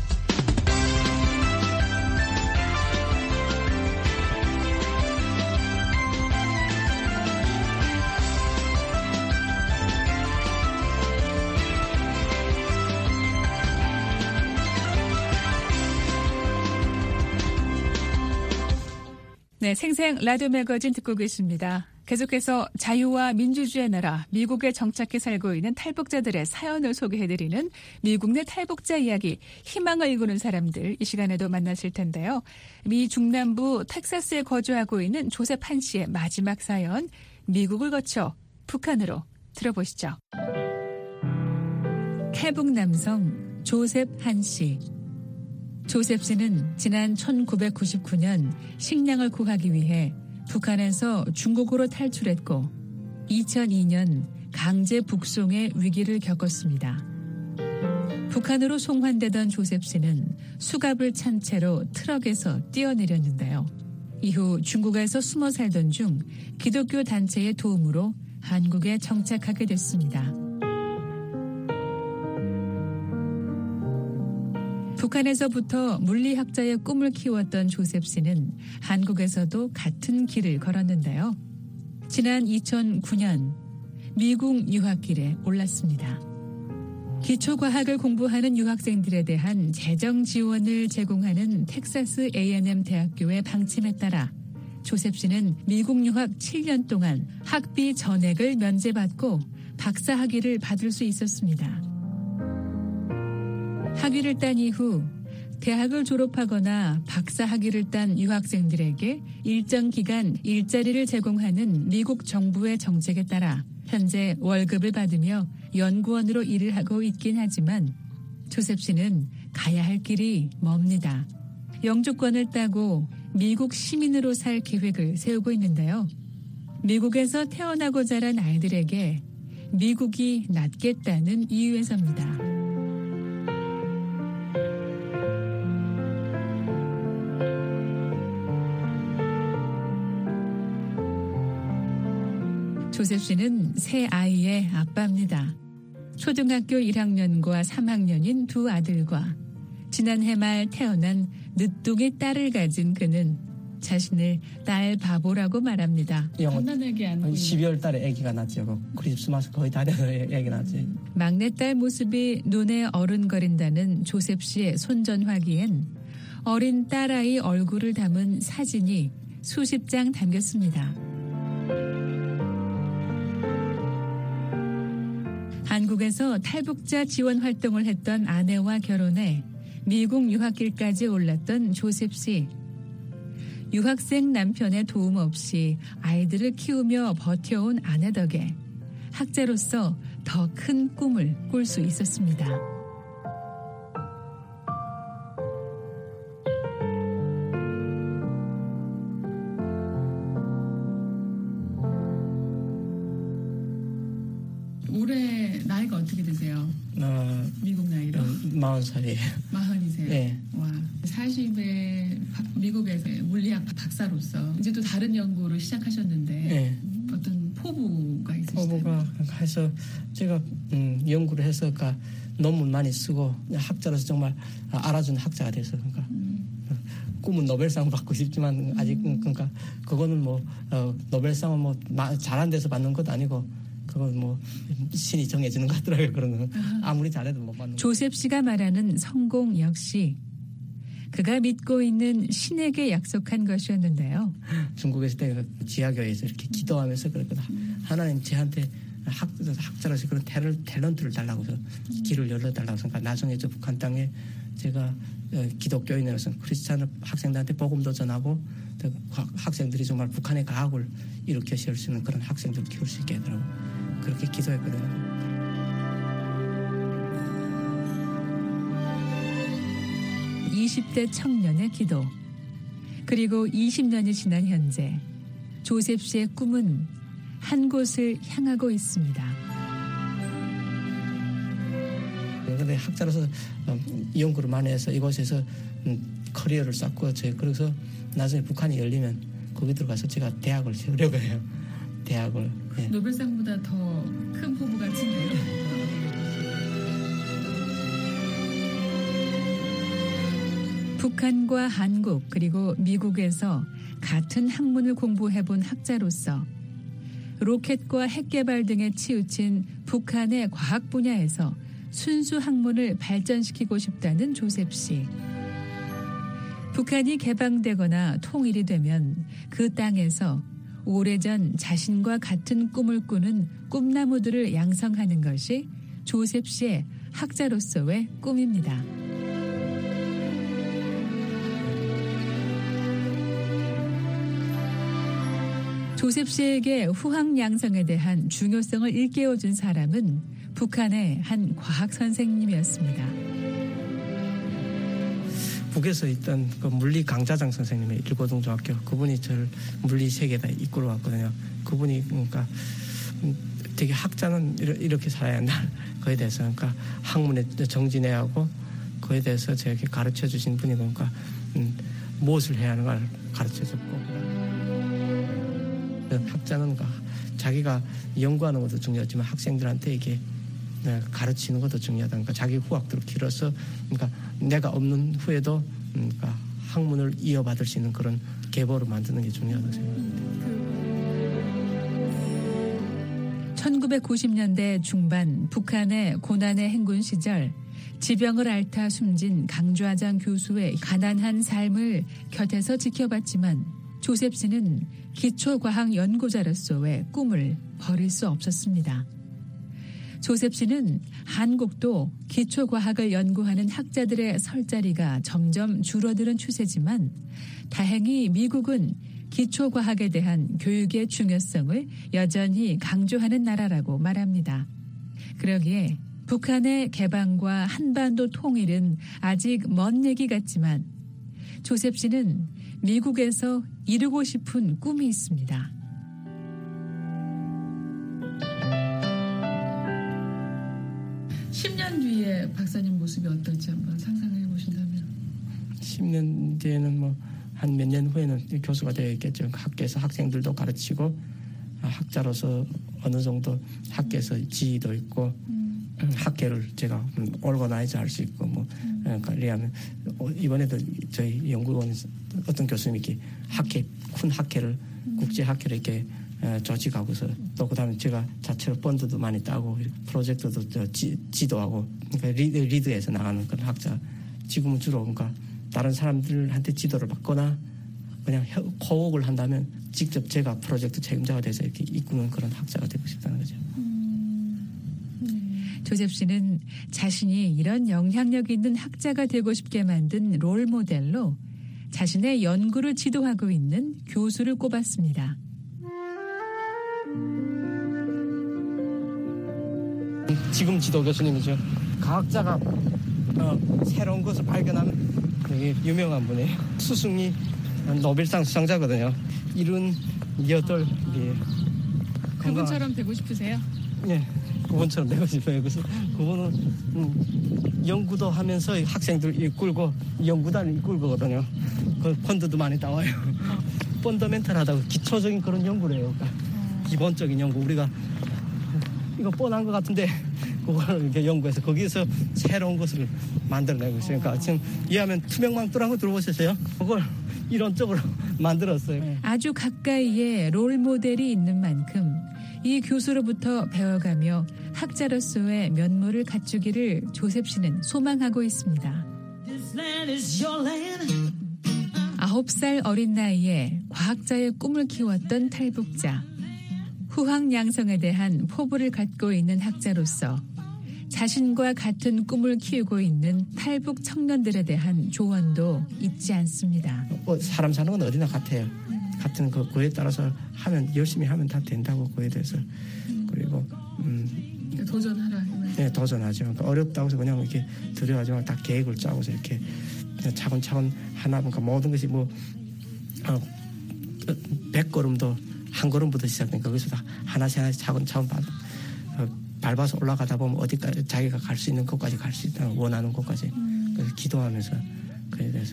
네, 생생 라디오 매거진 듣고 계십니다. 계속해서 자유와 민주주의의 나라 미국에 정착해 살고 있는 탈북자들의 사연을 소개해드리는 미국 내 탈북자 이야기, 희망을 이루는 사람들, 이 시간에도 만나실 텐데요. 미 중남부 텍사스에 거주하고 있는 조셉 한 씨의 마지막 사연, 미국을 거쳐 북한으로 들어보시죠. 탈북 남성 조셉 한 씨. 조셉 씨는 지난 1999년 식량을 구하기 위해 북한에서 중국으로 탈출했고 2002년 강제 북송의 위기를 겪었습니다. 북한으로 송환되던 조셉 씨는 수갑을 찬 채로 트럭에서 뛰어내렸는데요. 이후 중국에서 숨어 살던 중 기독교 단체의 도움으로 한국에 정착하게 됐습니다. 북한에서부터 물리학자의 꿈을 키웠던 조셉 씨는 한국에서도 같은 길을 걸었는데요. 지난 2009년 미국 유학길에 올랐습니다. 기초과학을 공부하는 유학생들에 대한 재정 지원을 제공하는 텍사스 A&M 대학교의 방침에 따라 조셉 씨는 미국 유학 7년 동안 학비 전액을 면제받고 박사 학위를 받을 수 있었습니다. 학위를 딴 이후 대학을 졸업하거나 박사 학위를 딴 유학생들에게 일정 기간 일자리를 제공하는 미국 정부의 정책에 따라 현재 월급을 받으며 연구원으로 일을 하고 있긴 하지만 조셉 씨는 가야 할 길이 멉니다. 영주권을 따고 미국 시민으로 살 계획을 세우고 있는데요. 미국에서 태어나고 자란 아이들에게 미국이 낫겠다는 이유에서입니다. 조셉 씨는 세 아이의 아빠입니다. 초등학교 1학년과 3학년인 두 아들과 지난해 말 태어난 늦둥이 딸을 가진 그는 자신을 딸 바보라고 말합니다. 갓난아기 안 12월 달에 아기가 낳죠. 크리스마스 거의 다 돼서 아기 낳지. 막내딸 모습이 눈에 어른거린다는 조셉 씨의 손전화기엔 어린 딸아이 얼굴을 담은 사진이 수십 장 담겼습니다. 한국에서 탈북자 지원 활동을 했던 아내와 결혼해 미국 유학길까지 올랐던 조셉 씨. 유학생 남편의 도움 없이 아이들을 키우며 버텨온 아내 덕에 학자로서 더 큰 꿈을 꿀 수 있었습니다. 40살이에요. 40이세요? 네. 와, 40에 미국에서 물리학 박사로서 이제 또 다른 연구를 시작하셨는데 네. 어떤 포부가 있으시나요? 포부가 해서 제가 연구를 해서 그러니까 논문 많이 쓰고 학자로서 정말 알아주는 학자가 돼서 그러니까 꿈은 노벨상을 받고 싶지만 아직 그러니까 그거는 뭐 노벨상은 뭐 잘한 데서 받는 것도 아니고 그건 뭐 신이 정해지는 것 같더라고요. 그런 건 아무리 잘해도 못 받는. 조셉 씨가 말하는 성공 역시 그가 믿고 있는 신에게 약속한 것이었는데요. 중국에 있을 때 지하교회에서 이렇게 기도하면서 그랬거든. 하나님 저한테 학자로서 그런 탤런트를 달라고 해서 길을 열어달라고 해서 그러니까 나중에 저 북한 땅에 제가 기독교인으로서 크리스찬 학생들한테 복음도 전하고 학생들이 정말 북한의 과학을 일으켜 세울 수 있는 그런 학생들 키울 수 있게 하더라고요. 그렇게 기도했거든요. (20대) 청년의 기도 그리고 20년이 지난 현재 조셉 씨의 꿈은 한 곳을 향하고 있습니다. 그런데 학자로서 연구를 많이 해서 이곳에서 커리어를 쌓고 그래서 나중에 북한이 열리면 거기 들어가서 제가 대학을 세우려고 해요. 대학을. 예. 노벨상보다 더 큰 포부 같은데요. 북한과 한국 그리고 미국에서 같은 학문을 공부해본 학자로서 로켓과 핵 개발 등에 치우친 북한의 과학 분야에서 순수 학문을 발전시키고 싶다는 조셉 씨. 북한이 개방되거나 통일이 되면 그 땅에서 오래전 자신과 같은 꿈을 꾸는 꿈나무들을 양성하는 것이 조셉 씨의 학자로서의 꿈입니다. 조셉 씨에게 후학 양성에 대한 중요성을 일깨워준 사람은 북한의 한 과학 선생님이었습니다. 북에서 있던 그 물리 강자장 선생님의 일고등중학교 그분이 저를 물리 세계에다 이끌어왔거든요. 그분이 그러니까 되게 학자는 이렇게 살아야 한다. 그에 대해서 그러니까 학문에 정진해야 하고 그에 대해서 저에게 가르쳐 주신 분이 그러니까 무엇을 해야 하는 걸 가르쳐 줬고 학자는 자기가 연구하는 것도 중요하지만 학생들한테 이게 가르치는 것도 중요하다. 그러니까 자기 후학들을 길어서 그러니까 내가 없는 후에도 그러니까 학문을 이어받을 수 있는 그런 계보를 만드는 게 중요하다고 생각합니다. 1990년대 중반 북한의 고난의 행군 시절 지병을 앓다 숨진 강좌장 교수의 가난한 삶을 곁에서 지켜봤지만 조셉 씨는 기초과학 연구자로서의 꿈을 버릴 수 없었습니다. 조셉 씨는 한국도 기초과학을 연구하는 학자들의 설 자리가 점점 줄어드는 추세지만 다행히 미국은 기초과학에 대한 교육의 중요성을 여전히 강조하는 나라라고 말합니다. 그러기에 북한의 개방과 한반도 통일은 아직 먼 얘기 같지만 조셉 씨는 미국에서 이루고 싶은 꿈이 있습니다. 뒤에 박사님 모습이 어떨지 한번 상상해 보신다면. 10년 뒤에는 뭐 한 몇 년 후에는 교수가 되어있겠죠. 학교에서 학생들도 가르치고 학자로서 어느 정도 학교에서 지위도 있고 학회를 제가 오르거나이즈 할 수 있고 뭐 관리하면 이번에도 저희 연구원 어떤 교수님이 이렇게 큰 학회를 국제 학회를 이렇게 조직하고서 또 그다음에 제가 자체로 펀드도 많이 따고 프로젝트도 지도하고 그러니까 리드해서 나가는 그런 학자. 지금은 주로 그러니까 다른 사람들한테 지도를 받거나 그냥 호흡을 한다면 직접 제가 프로젝트 책임자가 돼서 이렇게 이끄는 그런 학자가 되고 싶다는 거죠. 조셉 씨는 자신이 이런 영향력 있는 학자가 되고 싶게 만든 롤 모델로 자신의 연구를 지도하고 있는 교수를 꼽았습니다. 지금 지도 교수님이죠. 과학자가 새로운 것을 발견하면 되게 유명한 분이에요. 스승이 노벨상 수상자거든요. 78이에요. 그분처럼 되고 싶으세요? 네. 그분처럼 되고 싶어요. 그래서 그분은 연구도 하면서 학생들 이끌고 연구단을 이끌거든요. 그 펀드도 많이 나와요. 펀더멘탈하다고 기초적인 그런 연구를 해요. 그러니까 기본적인 연구. 우리가 이거 뻔한 것 같은데 그걸 이렇게 연구해서 거기에서 새로운 것을 만들어내고 있어요. 그러니까 지금 이해하면 투명망토라는 거 들어보셨어요? 그걸 이론적으로 만들었어요. 아주 가까이에 롤 모델이 있는 만큼 이 교수로부터 배워가며 학자로서의 면모를 갖추기를 조셉 씨는 소망하고 있습니다. 9살 어린 나이에 과학자의 꿈을 키웠던 탈북자. 후황양성에 대한 포부를 갖고 있는 학자로서 자신과 같은 꿈을 키우고 있는 탈북 청년들에 대한 조언도 잊지 않습니다. 사람 사는 건 어디나 같아요. 같은 그거에 따라서 열심히 하면 다 된다고 그거에 대해서. 그리고 도전하라. 네, 도전하죠. 그러니까 어렵다고 해서 그냥 이렇게 두려워하지 말고 다 계획을 짜고서 이렇게 그냥 차근차근 하나 보니까 모든 것이 100걸음도 한 걸음부터 시작되니까 거기서 다 하나씩 차근차근 밟아서 올라가다 보면 어디까지 자기가 갈 수 있는 곳까지 갈 수 있다. 원하는 곳까지. 그래서 기도하면서 그에 대해서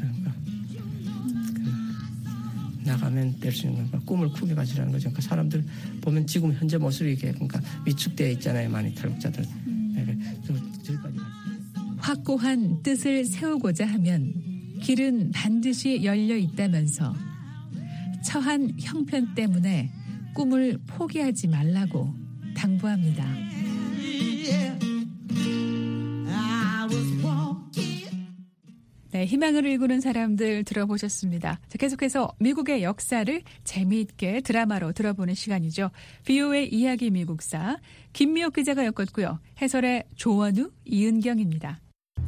나가면 될 수 있는 꿈을 크게 가지라는 거죠. 그러니까 사람들 보면 지금 현재 모습이 이렇게 그러니까 위축되어 있잖아요. 많이 탈북자들. 저기까지 확고한 뜻을 세우고자 하면 길은 반드시 열려 있다면서 처한 형편 때문에 꿈을 포기하지 말라고 당부합니다. 네, 희망을 일구는 사람들 들어보셨습니다. 자, 계속해서 미국의 역사를 재미있게 드라마로 들어보는 시간이죠. VOA 이야기 미국사 김미옥 기자가 엮었고요. 해설의 조원우, 이은경입니다.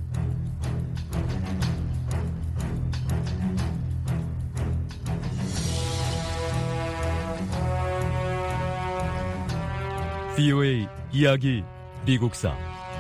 VOA 이야기 미국사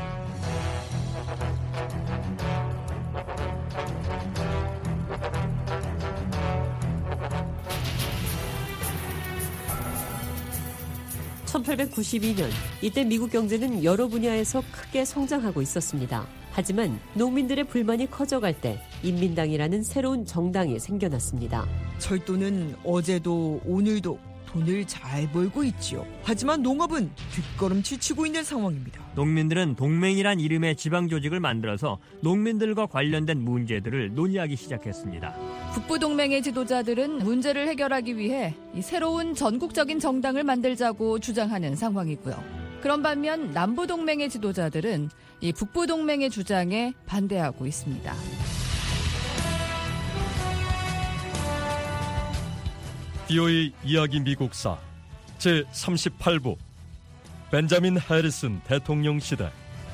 (1892년) 이때 미국 경제는 여러 분야에서 크게 성장하고 있었습니다. 하지만 농민들의 불만이 커져갈 때 인민당이라는 새로운 정당이 생겨났습니다. 철도는 어제도 오늘도 돈을 잘 벌고 있지요. 하지만 농업은 뒷걸음질 치고 있는 상황입니다. 농민들은 동맹이란 이름의 지방조직을 만들어서 농민들과 관련된 문제들을 논의하기 시작했습니다. 북부동맹의 지도자들은 문제를 해결하기 위해 이 새로운 전국적인 정당을 만들자고 주장하는 상황이고요. 그런 반면 남부동맹의 지도자들은 이 북부동맹의 주장에 반대하고 있습니다. VOA 이야기 미국사 제38부 벤자민 해리슨 대통령 시대.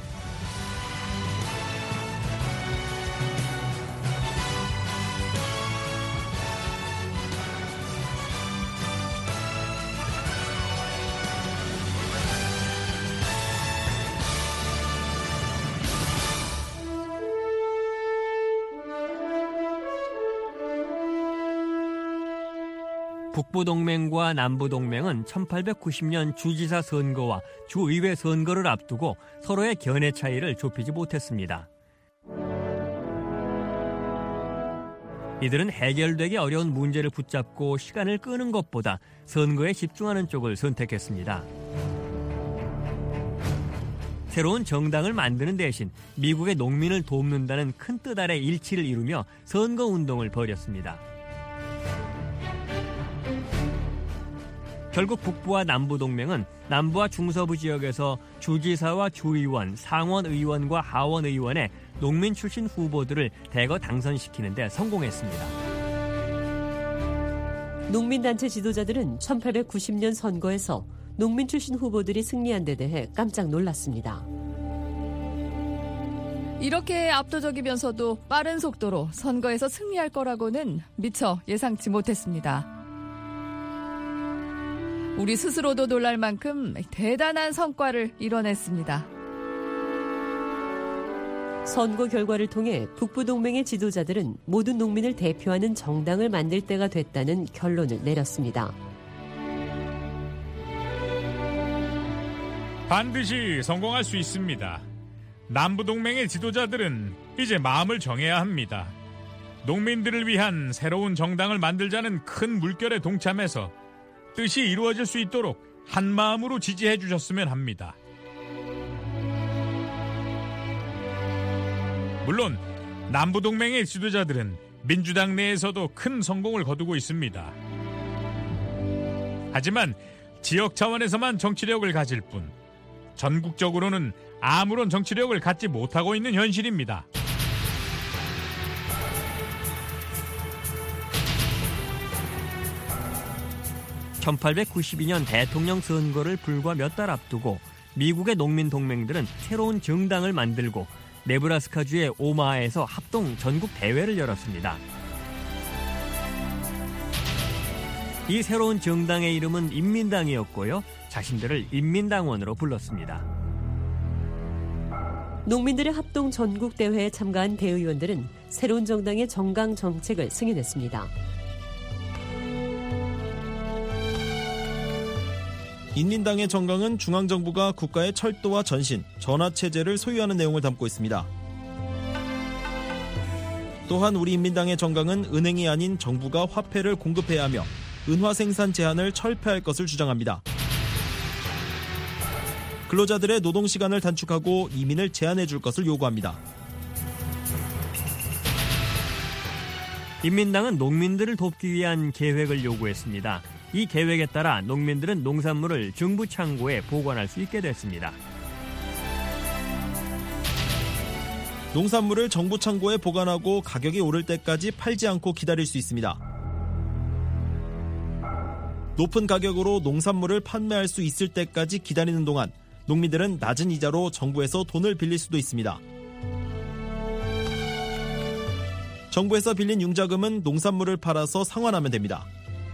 북부동맹과 남부동맹은 1890년 주지사 선거와 주의회 선거를 앞두고 서로의 견해 차이를 좁히지 못했습니다. 이들은 해결되기 어려운 문제를 붙잡고 시간을 끄는 것보다 선거에 집중하는 쪽을 선택했습니다. 새로운 정당을 만드는 대신 미국의 농민을 돕는다는 큰 뜻 아래 일치를 이루며 선거운동을 벌였습니다. 결국 북부와 남부 동맹은 남부와 중서부 지역에서 주지사와 주의원, 상원의원과 하원의원의 농민 출신 후보들을 대거 당선시키는 데 성공했습니다. 농민단체 지도자들은 1890년 선거에서 농민 출신 후보들이 승리한 데 대해 깜짝 놀랐습니다. 이렇게 압도적이면서도 빠른 속도로 선거에서 승리할 거라고는 미처 예상치 못했습니다. 우리 스스로도 놀랄 만큼 대단한 성과를 이뤄냈습니다. 선거 결과를 통해 북부동맹의 지도자들은 모든 농민을 대표하는 정당을 만들 때가 됐다는 결론을 내렸습니다. 반드시 성공할 수 있습니다. 남부동맹의 지도자들은 이제 마음을 정해야 합니다. 농민들을 위한 새로운 정당을 만들자는 큰 물결에 동참해서 뜻이 이루어질 수 있도록 한마음으로 지지해 주셨으면 합니다. 물론 남부동맹의 지도자들은 민주당 내에서도 큰 성공을 거두고 있습니다. 하지만 지역 차원에서만 정치력을 가질 뿐 전국적으로는 아무런 정치력을 갖지 못하고 있는 현실입니다. (1892년) 대통령 선거를 불과 몇 달 앞두고 미국의 농민 동맹들은 새로운 정당을 만들고 네브라스카주의 오마하에서 합동 전국 대회를 열었습니다. 이 새로운 정당의 이름은 인민당이었고요. 자신들을 인민당원으로 불렀습니다. 농민들의 합동 전국 대회에 참가한 대의원들은 새로운 정당의 정강 정책을 승인했습니다. 인민당의 정강은 중앙정부가 국가의 철도와 전신, 전화체제를 소유하는 내용을 담고 있습니다. 또한 우리 인민당의 정강은 은행이 아닌 정부가 화폐를 공급해야 하며 은화 생산 제한을 철폐할 것을 주장합니다. 근로자들의 노동시간을 단축하고 이민을 제한해 줄 것을 요구합니다. 인민당은 농민들을 돕기 위한 계획을 요구했습니다. 이 계획에 따라 농민들은 농산물을 정부 창고에 보관할 수 있게 됐습니다. 농산물을 정부 창고에 보관하고 가격이 오를 때까지 팔지 않고 기다릴 수 있습니다. 높은 가격으로 농산물을 판매할 수 있을 때까지 기다리는 동안 농민들은 낮은 이자로 정부에서 돈을 빌릴 수도 있습니다. 정부에서 빌린 융자금은 농산물을 팔아서 상환하면 됩니다.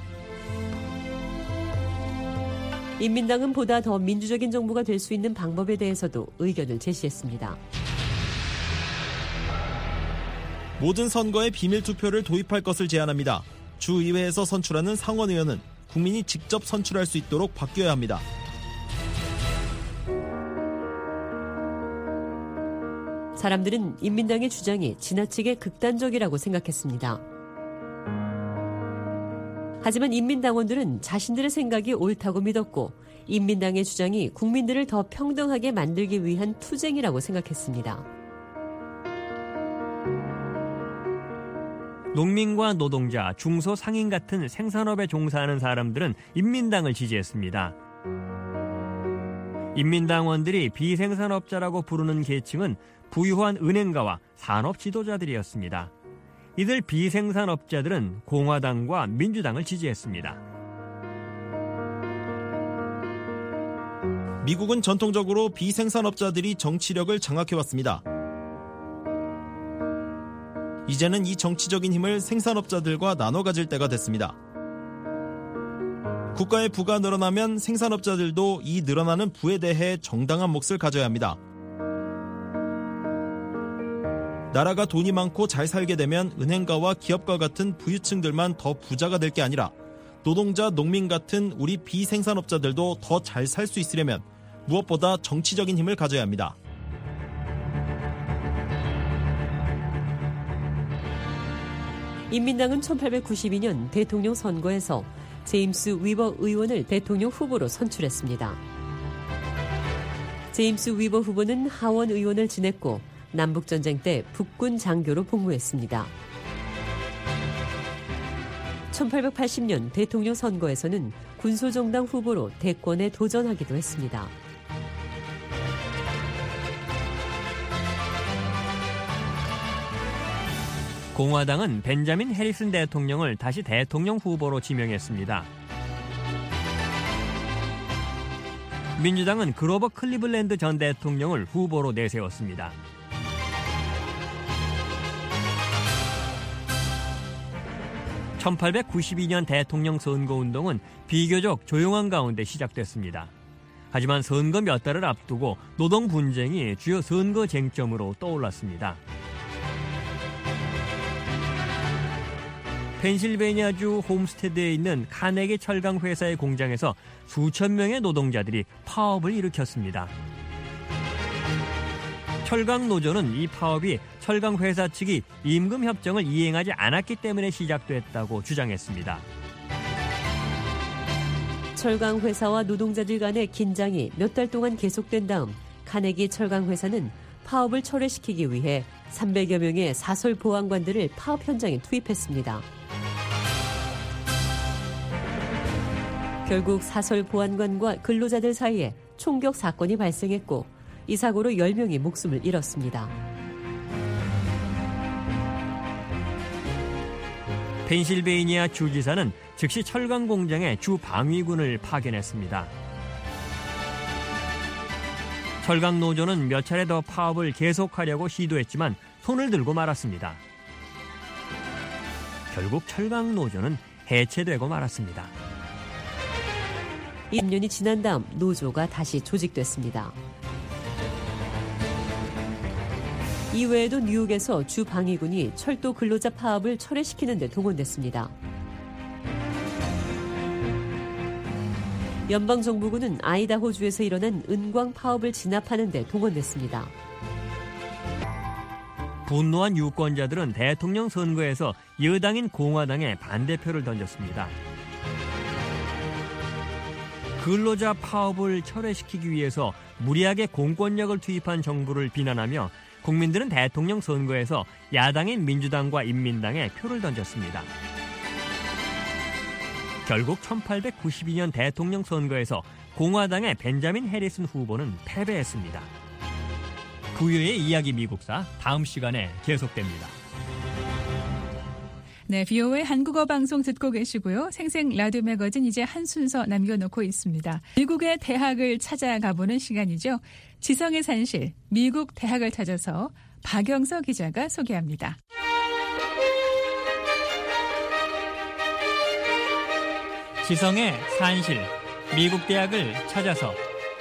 인민당은 보다 더 민주적인 정부가 될 수 있는 방법에 대해서도 의견을 제시했습니다. 모든 선거에 비밀투표를 도입할 것을 제안합니다. 주의회에서 선출하는 상원의원은 국민이 직접 선출할 수 있도록 바뀌어야 합니다. 사람들은 인민당의 주장이 지나치게 극단적이라고 생각했습니다. 하지만 인민당원들은 자신들의 생각이 옳다고 믿었고 인민당의 주장이 국민들을 더 평등하게 만들기 위한 투쟁이라고 생각했습니다. 농민과 노동자, 중소 상인 같은 생산업에 종사하는 사람들은 인민당을 지지했습니다. 인민당원들이 비생산업자라고 부르는 계층은 부유한 은행가와 산업 지도자들이었습니다. 이들 비생산업자들은 공화당과 민주당을 지지했습니다. 미국은 전통적으로 비생산업자들이 정치력을 장악해왔습니다. 이제는 이 정치적인 힘을 생산업자들과 나눠 가질 때가 됐습니다. 국가의 부가 늘어나면 생산업자들도 이 늘어나는 부에 대해 정당한 몫을 가져야 합니다. 나라가 돈이 많고 잘 살게 되면 은행가와 기업가 같은 부유층들만 더 부자가 될 게 아니라 노동자, 농민 같은 우리 비생산업자들도 더 잘 살 수 있으려면 무엇보다 정치적인 힘을 가져야 합니다. 인민당은 1892년 대통령 선거에서 제임스 위버 의원을 대통령 후보로 선출했습니다. 제임스 위버 후보는 하원 의원을 지냈고 남북전쟁 때 북군 장교로 복무했습니다. 1880년 대통령 선거에서는 군소정당 후보로 대권에 도전하기도 했습니다. 공화당은 벤자민 해리슨 대통령을 다시 대통령 후보로 지명했습니다. 민주당은 그로버 클리블랜드 전 대통령을 후보로 내세웠습니다. (1892년) 대통령 선거운동은 비교적 조용한 가운데 시작됐습니다. 하지만 선거 몇 달을 앞두고 노동 분쟁이 주요 선거 쟁점으로 떠올랐습니다. 펜실베니아주 홈스테드에 있는 카네기 철강 회사의 공장에서 수천 명의 노동자들이 파업을 일으켰습니다. 철강 노조는 이 파업이 철강 회사 측이 임금 협정을 이행하지 않았기 때문에 시작됐다고 주장했습니다. 철강 회사와 노동자들 간의 긴장이 몇 달 동안 계속된 다음 카네기 철강 회사는 파업을 철회시키기 위해 300여 명의 사설 보안관들을 파업 현장에 투입했습니다. 결국 사설 보안관과 근로자들 사이에 총격 사건이 발생했고 이 사고로 10명이 목숨을 잃었습니다. 펜실베이니아 주지사는 즉시 철강 공장에 주 방위군을 파견했습니다. 철강 노조는 몇 차례 더 파업을 계속하려고 시도했지만 손을 들고 말았습니다. 결국 철강 노조는 해체되고 말았습니다. 2년이 지난 다음 노조가 다시 조직됐습니다. 이외에도 뉴욕에서 주 방위군이 철도 근로자 파업을 철회시키는 데 동원됐습니다. 연방정부군은 아이다호주에서 일어난 은광 파업을 진압하는 데 동원됐습니다. 분노한 유권자들은 대통령 선거에서 여당인 공화당에 반대표를 던졌습니다. 근로자 파업을 철회시키기 위해서 무리하게 공권력을 투입한 정부를 비난하며 국민들은 대통령 선거에서 야당인 민주당과 인민당에 표를 던졌습니다. 결국 1892년 대통령 선거에서 공화당의 벤자민 해리슨 후보는 패배했습니다. 부유의 이야기 미국사 다음 시간에 계속됩니다. 네, VOA 한국어 방송 듣고 계시고요. 생생 라디오 매거진 이제 한 순서 남겨놓고 있습니다. 미국의 대학을 찾아가보는 시간이죠. 지성의 산실, 미국 대학을 찾아서 박영서 기자가 소개합니다. 지성의 산실, 미국 대학을 찾아서.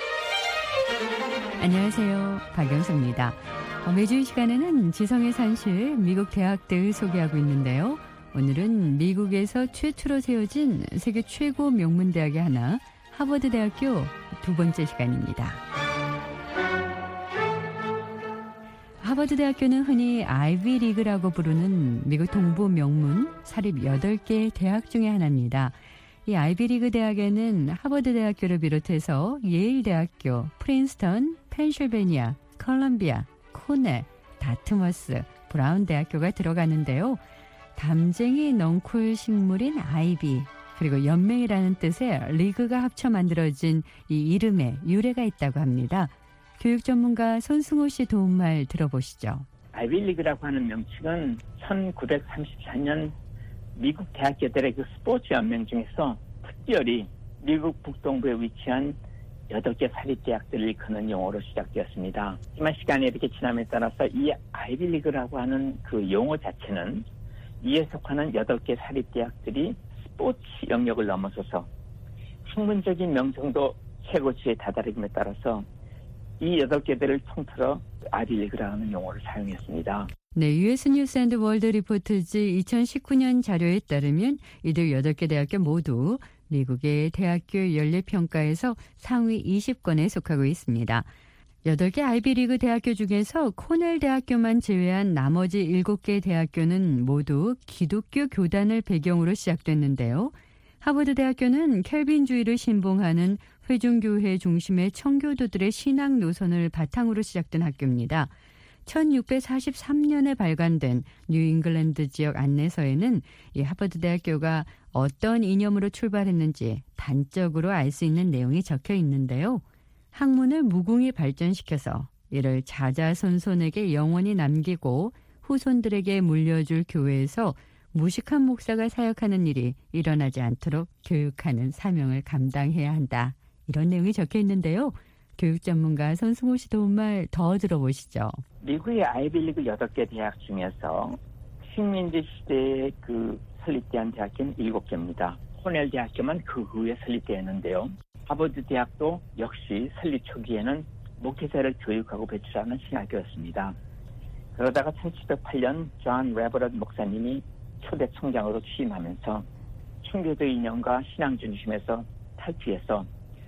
안녕하세요. 박영서입니다. 매주 이 시간에는 지성의 산실, 미국 대학들을 소개하고 있는데요. 오늘은 미국에서 최초로 세워진 세계 최고 명문대학의 하나, 하버드 대학교 두 번째 시간입니다. 하버드 대학교는 흔히 아이비 리그라고 부르는 미국 동부 명문 사립 8개 대학 중에 하나입니다. 이 아이비 리그 대학에는 하버드 대학교를 비롯해서 예일 대학교, 프린스턴, 펜실베니아, 컬럼비아, 코넬, 다트머스, 브라운 대학교가 들어가는데요. 담쟁이 넝쿨 식물인 아이비, 그리고 연맹이라는 뜻의 리그가 합쳐 만들어진 이 이름에 유래가 있다고 합니다. 교육 전문가 손승호 씨 도움말 들어보시죠. 아이비리그라고 하는 명칭은 1934년 미국 대학교들의 그 스포츠 연맹 중에서 특별히 미국 북동부에 위치한 8개 사립대학들을 일컫는 용어로 시작되었습니다. 하지만 시간이 이렇게 지남에 따라서 이 아이비리그라고 하는 그 용어 자체는 이에 속하는 8개 사립대학들이 스포츠 영역을 넘어서서 학문적인 명성도 최고치에 다다름에 따라서 이 8개들을 통틀어 아이비리그라는 용어를 사용했습니다. 네, US 뉴스 앤드 월드 리포트즈 2019년 자료에 따르면 이들 8개 대학교 모두 미국의 대학교 연례평가에서 상위 20권에 속하고 있습니다. 8개 아이비리그 대학교 중에서 코넬 대학교만 제외한 나머지 7개 대학교는 모두 기독교 교단을 배경으로 시작됐는데요. 하버드 대학교는 켈빈주의를 신봉하는 회중교회 중심의 청교도들의 신학 노선을 바탕으로 시작된 학교입니다. 1643년에 발간된 뉴잉글랜드 지역 안내서에는 이 하버드 대학교가 어떤 이념으로 출발했는지 단적으로 알 수 있는 내용이 적혀 있는데요. 학문을 무궁히 발전시켜서 이를 자자손손에게 영원히 남기고 후손들에게 물려줄 교회에서 무식한 목사가 사역하는 일이 일어나지 않도록 교육하는 사명을 감당해야 한다. 이런 내용이 적혀 있는데요. 교육 전문가 손승호 씨 도움말 더 들어보시죠. 미국의 아이비리그 8개 대학 중에서 식민지 시대에 그 설립된 대학교는 7개입니다. 코넬 대학교만 그 후에 설립되었는데요. 하버드 대학도 역시 설립 초기에는 목회자를 교육하고 배출하는 신학교였습니다. 그러다가 1708년 존 레버런 목사님이 초대 총장으로 취임하면서 청교도 이념과 신앙 중심에서 탈피해서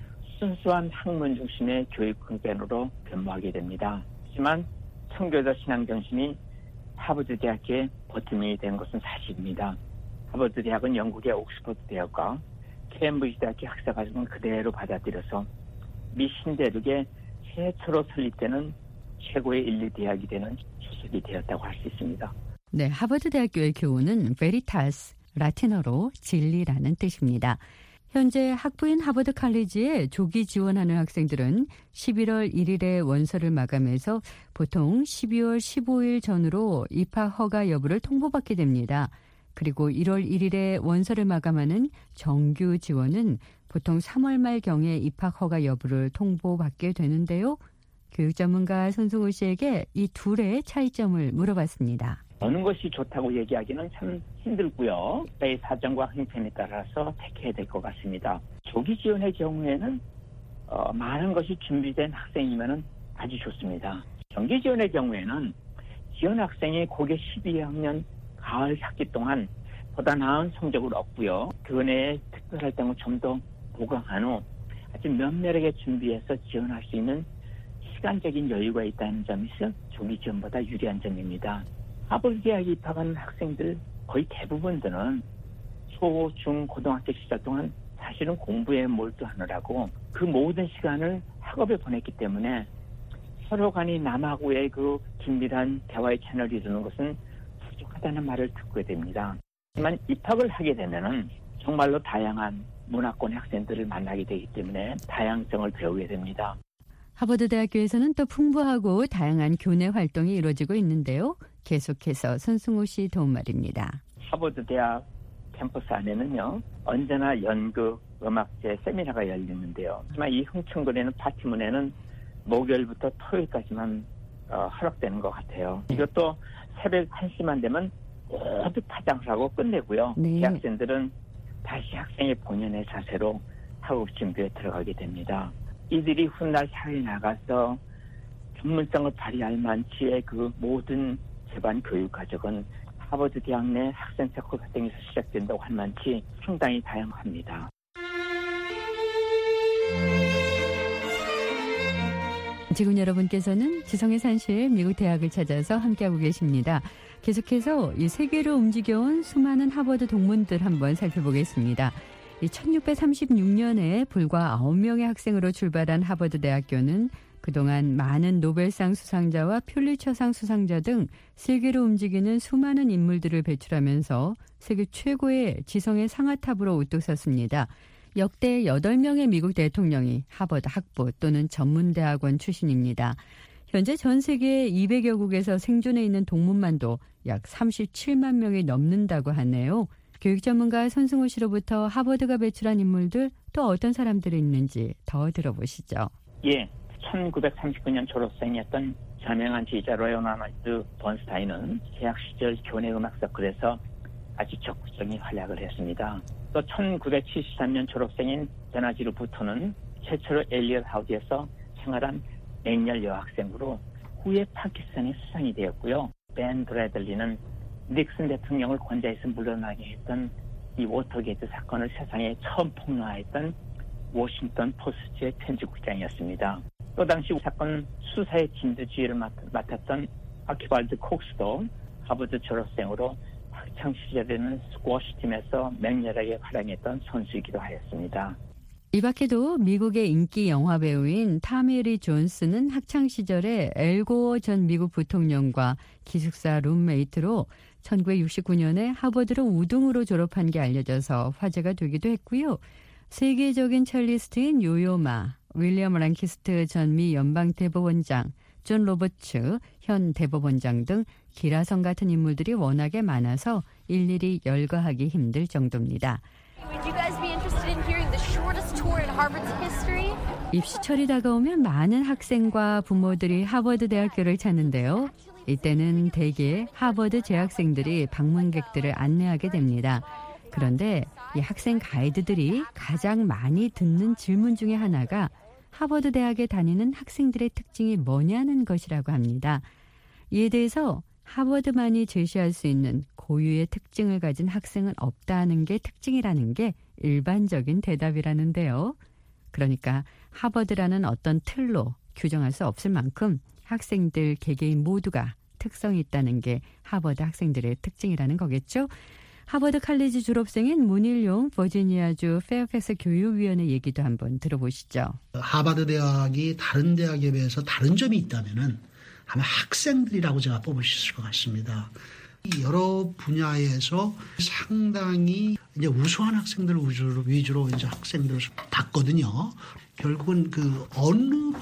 순수한 학문 중심의 교육 근간으로 변모하게 됩니다. 하지만 청교도 신앙 정신이 하버드 대학의 버팀이 된 것은 사실입니다. 하버드 대학은 영국의 옥스퍼드 대학과 케임브리지 대학의 학사 과정을 그대로 받아들여서 미 신대륙의 최초로 설립되는 최고의 인류 대학이 되는 주석이 되었다고 할 수 있습니다. 네, 하버드 대학교의 교훈은 베리타스, 라틴어로 진리라는 뜻입니다. 현재 학부인 하버드 칼리지에 조기 지원하는 학생들은 11월 1일에 원서를 마감해서 보통 12월 15일 전후로 입학 허가 여부를 통보받게 됩니다. 그리고 1월 1일에 원서를 마감하는 정규 지원은 보통 3월 말경에 입학 허가 여부를 통보받게 되는데요. 교육 전문가 손승우 씨에게 이 둘의 차이점을 물어봤습니다. 어느 것이 좋다고 얘기하기는 참 힘들고요. 나의 사정과 형편에 따라서 택해야 될 것 같습니다. 조기 지원의 경우에는 많은 것이 준비된 학생이면 아주 좋습니다. 정기 지원의 경우에는 지원 학생이 고개 12학년 가을 학기 동안 보다 나은 성적을 얻고요. 그 내에 특별활동을 좀 더 보강한 후 아주 면밀하게 준비해서 지원할 수 있는 시간적인 여유가 있다는 점에서 조기 지원보다 유리한 점입니다. 하버드 대학에 입학하는 학생들 거의 대부분들은 초, 중, 고등학교 시절 동안 사실은 공부에 몰두하느라고 그 모든 시간을 학업에 보냈기 때문에 서로 간이 남하고의 그 긴밀한 대화의 채널을 이루는 것은 부족하다는 말을 듣게 됩니다. 하지만 입학을 하게 되면은 정말로 다양한 문화권의 학생들을 만나게 되기 때문에 다양성을 배우게 됩니다. 하버드 대학교에서는 또 풍부하고 다양한 교내 활동이 이루어지고 있는데요. 계속해서 손승우 씨 도움말입니다. 하버드 대학 캠퍼스 안에는요. 언제나 연극, 음악제, 세미나가 열리는데요. 하지만 이 흥청거리는 파티문에는 목요일부터 토요일까지만 허락되는 것 같아요. 이것도 새벽 1시만 되면 모두 파장을 하고 끝내고요. 네. 대학생들은 다시 학생의 본연의 자세로 학업 준비에 들어가게 됩니다. 이들이 훗날 사회에 나가서 전문성을 발휘할 만치의 그 모든 제반 교육 과정은 하버드 대학 내 학생 체코 활동에서 시작된다고 할 만치 상당히 다양합니다. 지금 여러분께서는 지성의 산실 미국 대학을 찾아서 함께하고 계십니다. 계속해서 이 세계로 움직여온 수많은 하버드 동문들 한번 살펴보겠습니다. 1636년에 불과 9명의 학생으로 출발한 하버드 대학교는 그동안 많은 노벨상 수상자와 퓰리처상 수상자 등 세계로 움직이는 수많은 인물들을 배출하면서 세계 최고의 지성의 상아탑으로 우뚝 섰습니다. 역대 8명의 미국 대통령이 하버드 학부 또는 전문대학원 출신입니다. 현재 전 세계 200여 국에서 생존해 있는 동문만도 약 37만 명이 넘는다고 하네요. 교육 전문가 손승우 씨로부터 하버드가 배출한 인물들 또 어떤 사람들이 있는지 더 들어보시죠. 예, 1939년 졸업생이었던 자명한 지휘자 레오나르드 번스타인은 대학 시절 교내 음악 서클에서 아주 적극적인 활약을 했습니다. 또 1973년 졸업생인 베나지르 부토는 최초로 엘리엇 하우스에서 생활한 맹렬 여학생으로 후에 파키스탄의 수상이 되었고요. 벤 브래들리는 닉슨 대통령을 권좌에서 물러나게 했던 이 워터게이트 사건을 세상에 처음 폭로했던 워싱턴 포스트의 편집국장이었습니다. 또 당시 사건 수사의 진두지휘를 맡았던 아키발드 콕스도 하버드 졸업생으로 학창 시절에는 스쿼시 팀에서 맹렬하게 활약했던 선수이기도 하였습니다. 이 밖에도 미국의 인기 영화 배우인 타미 리 존스는 학창 시절에 엘 고어 전 미국 부통령과 기숙사 룸메이트로 1969년에 하버드를 우등으로 졸업한 게 알려져서 화제가 되기도 했고요. 세계적인 첼리스트인 요요마, 윌리엄 랑키스트 전 미 연방대법원장, 존 로버츠 현 대법원장 등 기라성 같은 인물들이 워낙에 많아서 일일이 열거하기 힘들 정도입니다. 입시철이 다가오면 많은 학생과 부모들이 하버드 대학교를 찾는데요. 이때는 대개 하버드 재학생들이 방문객들을 안내하게 됩니다. 그런데 이 학생 가이드들이 가장 많이 듣는 질문 중에 하나가 하버드 대학에 다니는 학생들의 특징이 뭐냐는 것이라고 합니다. 이에 대해서 하버드만이 제시할 수 있는 고유의 특징을 가진 학생은 없다는 게 특징이라는 게 일반적인 대답이라는데요. 그러니까 하버드라는 어떤 틀로 규정할 수 없을 만큼 학생들 개개인 모두가 특성이 있다는 게 하버드 학생들의 특징이라는 거겠죠. 하버드 칼리지 졸업생인 문일용 버지니아주 페어팩스 교육위원회 얘기도 한번 들어보시죠. 하버드 대학이 다른 대학에 비해서 다른 점이 있다면은 아마 학생들이라고 제가 뽑을 수 있을 것 같습니다. 여러 분야에서 상당히 이제 우수한 학생들 위주로 이제 학생들을 봤거든요. 결국은 그 어느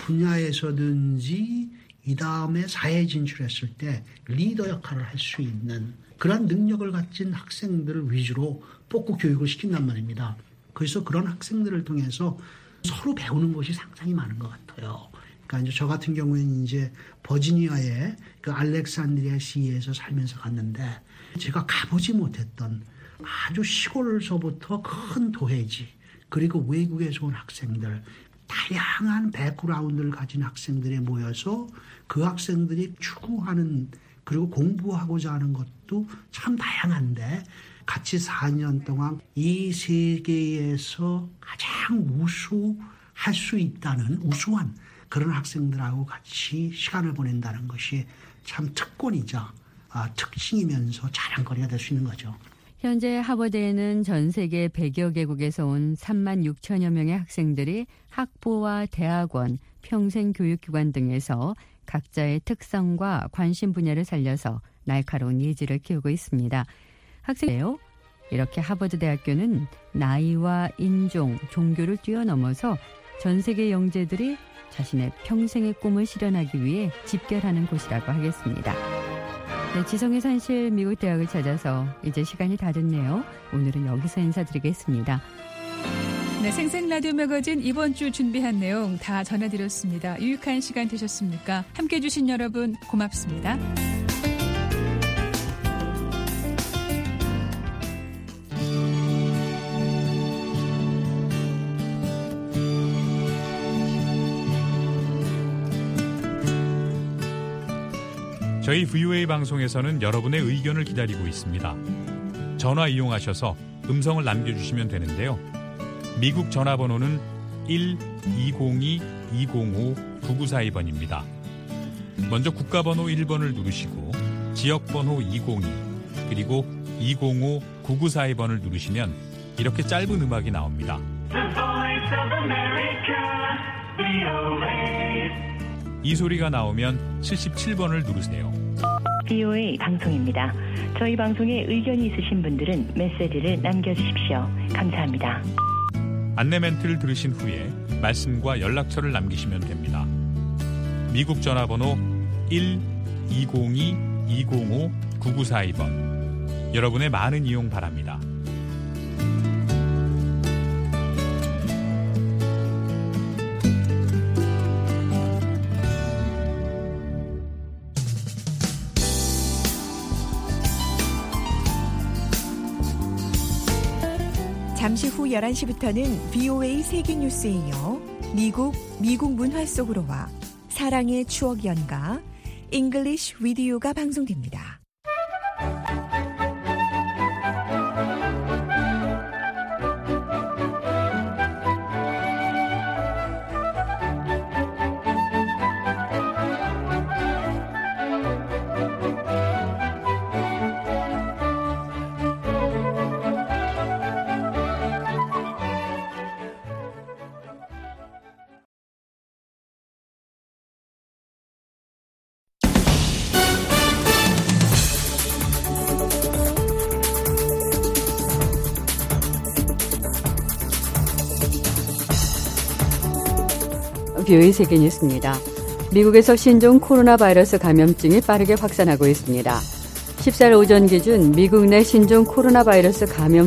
분야에서든지 이 다음에 사회에 진출했을 때 리더 역할을 할 수 있는 그런 능력을 가진 학생들을 위주로 뽑고 교육을 시킨단 말입니다. 그래서 그런 학생들을 통해서 서로 배우는 것이 상당히 많은 것 같아요. 그러니까 이제 저 같은 경우에는 이제 버지니아의 그 알렉산드리아 시에서 살면서 갔는데 제가 가보지 못했던 아주 시골서부터 큰 도회지 그리고 외국에서 온 학생들 다양한 백그라운드를 가진 학생들이 모여서 그 학생들이 추구하는 그리고 공부하고자 하는 것도 참 다양한데 같이 4년 동안 이 세계에서 가장 우수할 수 있다는 우수한 그런 학생들하고 같이 시간을 보낸다는 것이 참 특권이자 특징이면서 자랑거리가 될 수 있는 거죠. 현재 하버드에는 전 세계 100여 개국에서 온 3만 6천여 명의 학생들이 학부와 대학원, 평생교육기관 등에서 각자의 특성과 관심 분야를 살려서 날카로운 예지를 키우고 있습니다. 학생이에요. 이렇게 하버드 대학교는 나이와 인종, 종교를 뛰어넘어서 전 세계 영재들이 자신의 평생의 꿈을 실현하기 위해 집결하는 곳이라고 하겠습니다. 네, 지성의 산실 미국 대학을 찾아서 이제 시간이 다 됐네요. 오늘은 여기서 인사드리겠습니다. 네, 생생 라디오 매거진 이번 주 준비한 내용 다 전해드렸습니다. 유익한 시간 되셨습니까? 함께해 주신 여러분 고맙습니다. 저희 VOA 방송에서는 여러분의 의견을 기다리고 있습니다. 전화 이용하셔서 음성을 남겨주시면 되는데요. 미국 전화번호는 1-202-205-9942번입니다. 먼저 국가번호 1번을 누르시고 지역번호 202 그리고 205-9942번을 누르시면 이렇게 짧은 음악이 나옵니다. 이 소리가 나오면 77번을 누르세요. VOA 방송입니다. 저희 방송에 의견이 있으신 분들은 메시지를 남겨주십시오. 감사합니다. 안내 멘트를 들으신 후에 말씀과 연락처를 남기시면 됩니다. 미국 전화번호 1-202-205-9942번. 여러분의 많은 이용 바랍니다. 잠시 후 11시부터는 VOA 세계뉴스에 이어 미국 문화 속으로와 사랑의 추억 연가 English Video가 방송됩니다. VOA 세계뉴스입니다. 미국에서 신종 코로나 바이러스 감염증이 빠르게 확산하고 있습니다. 14일 오전 기준 미국 내 신종 코로나 바이러스 감염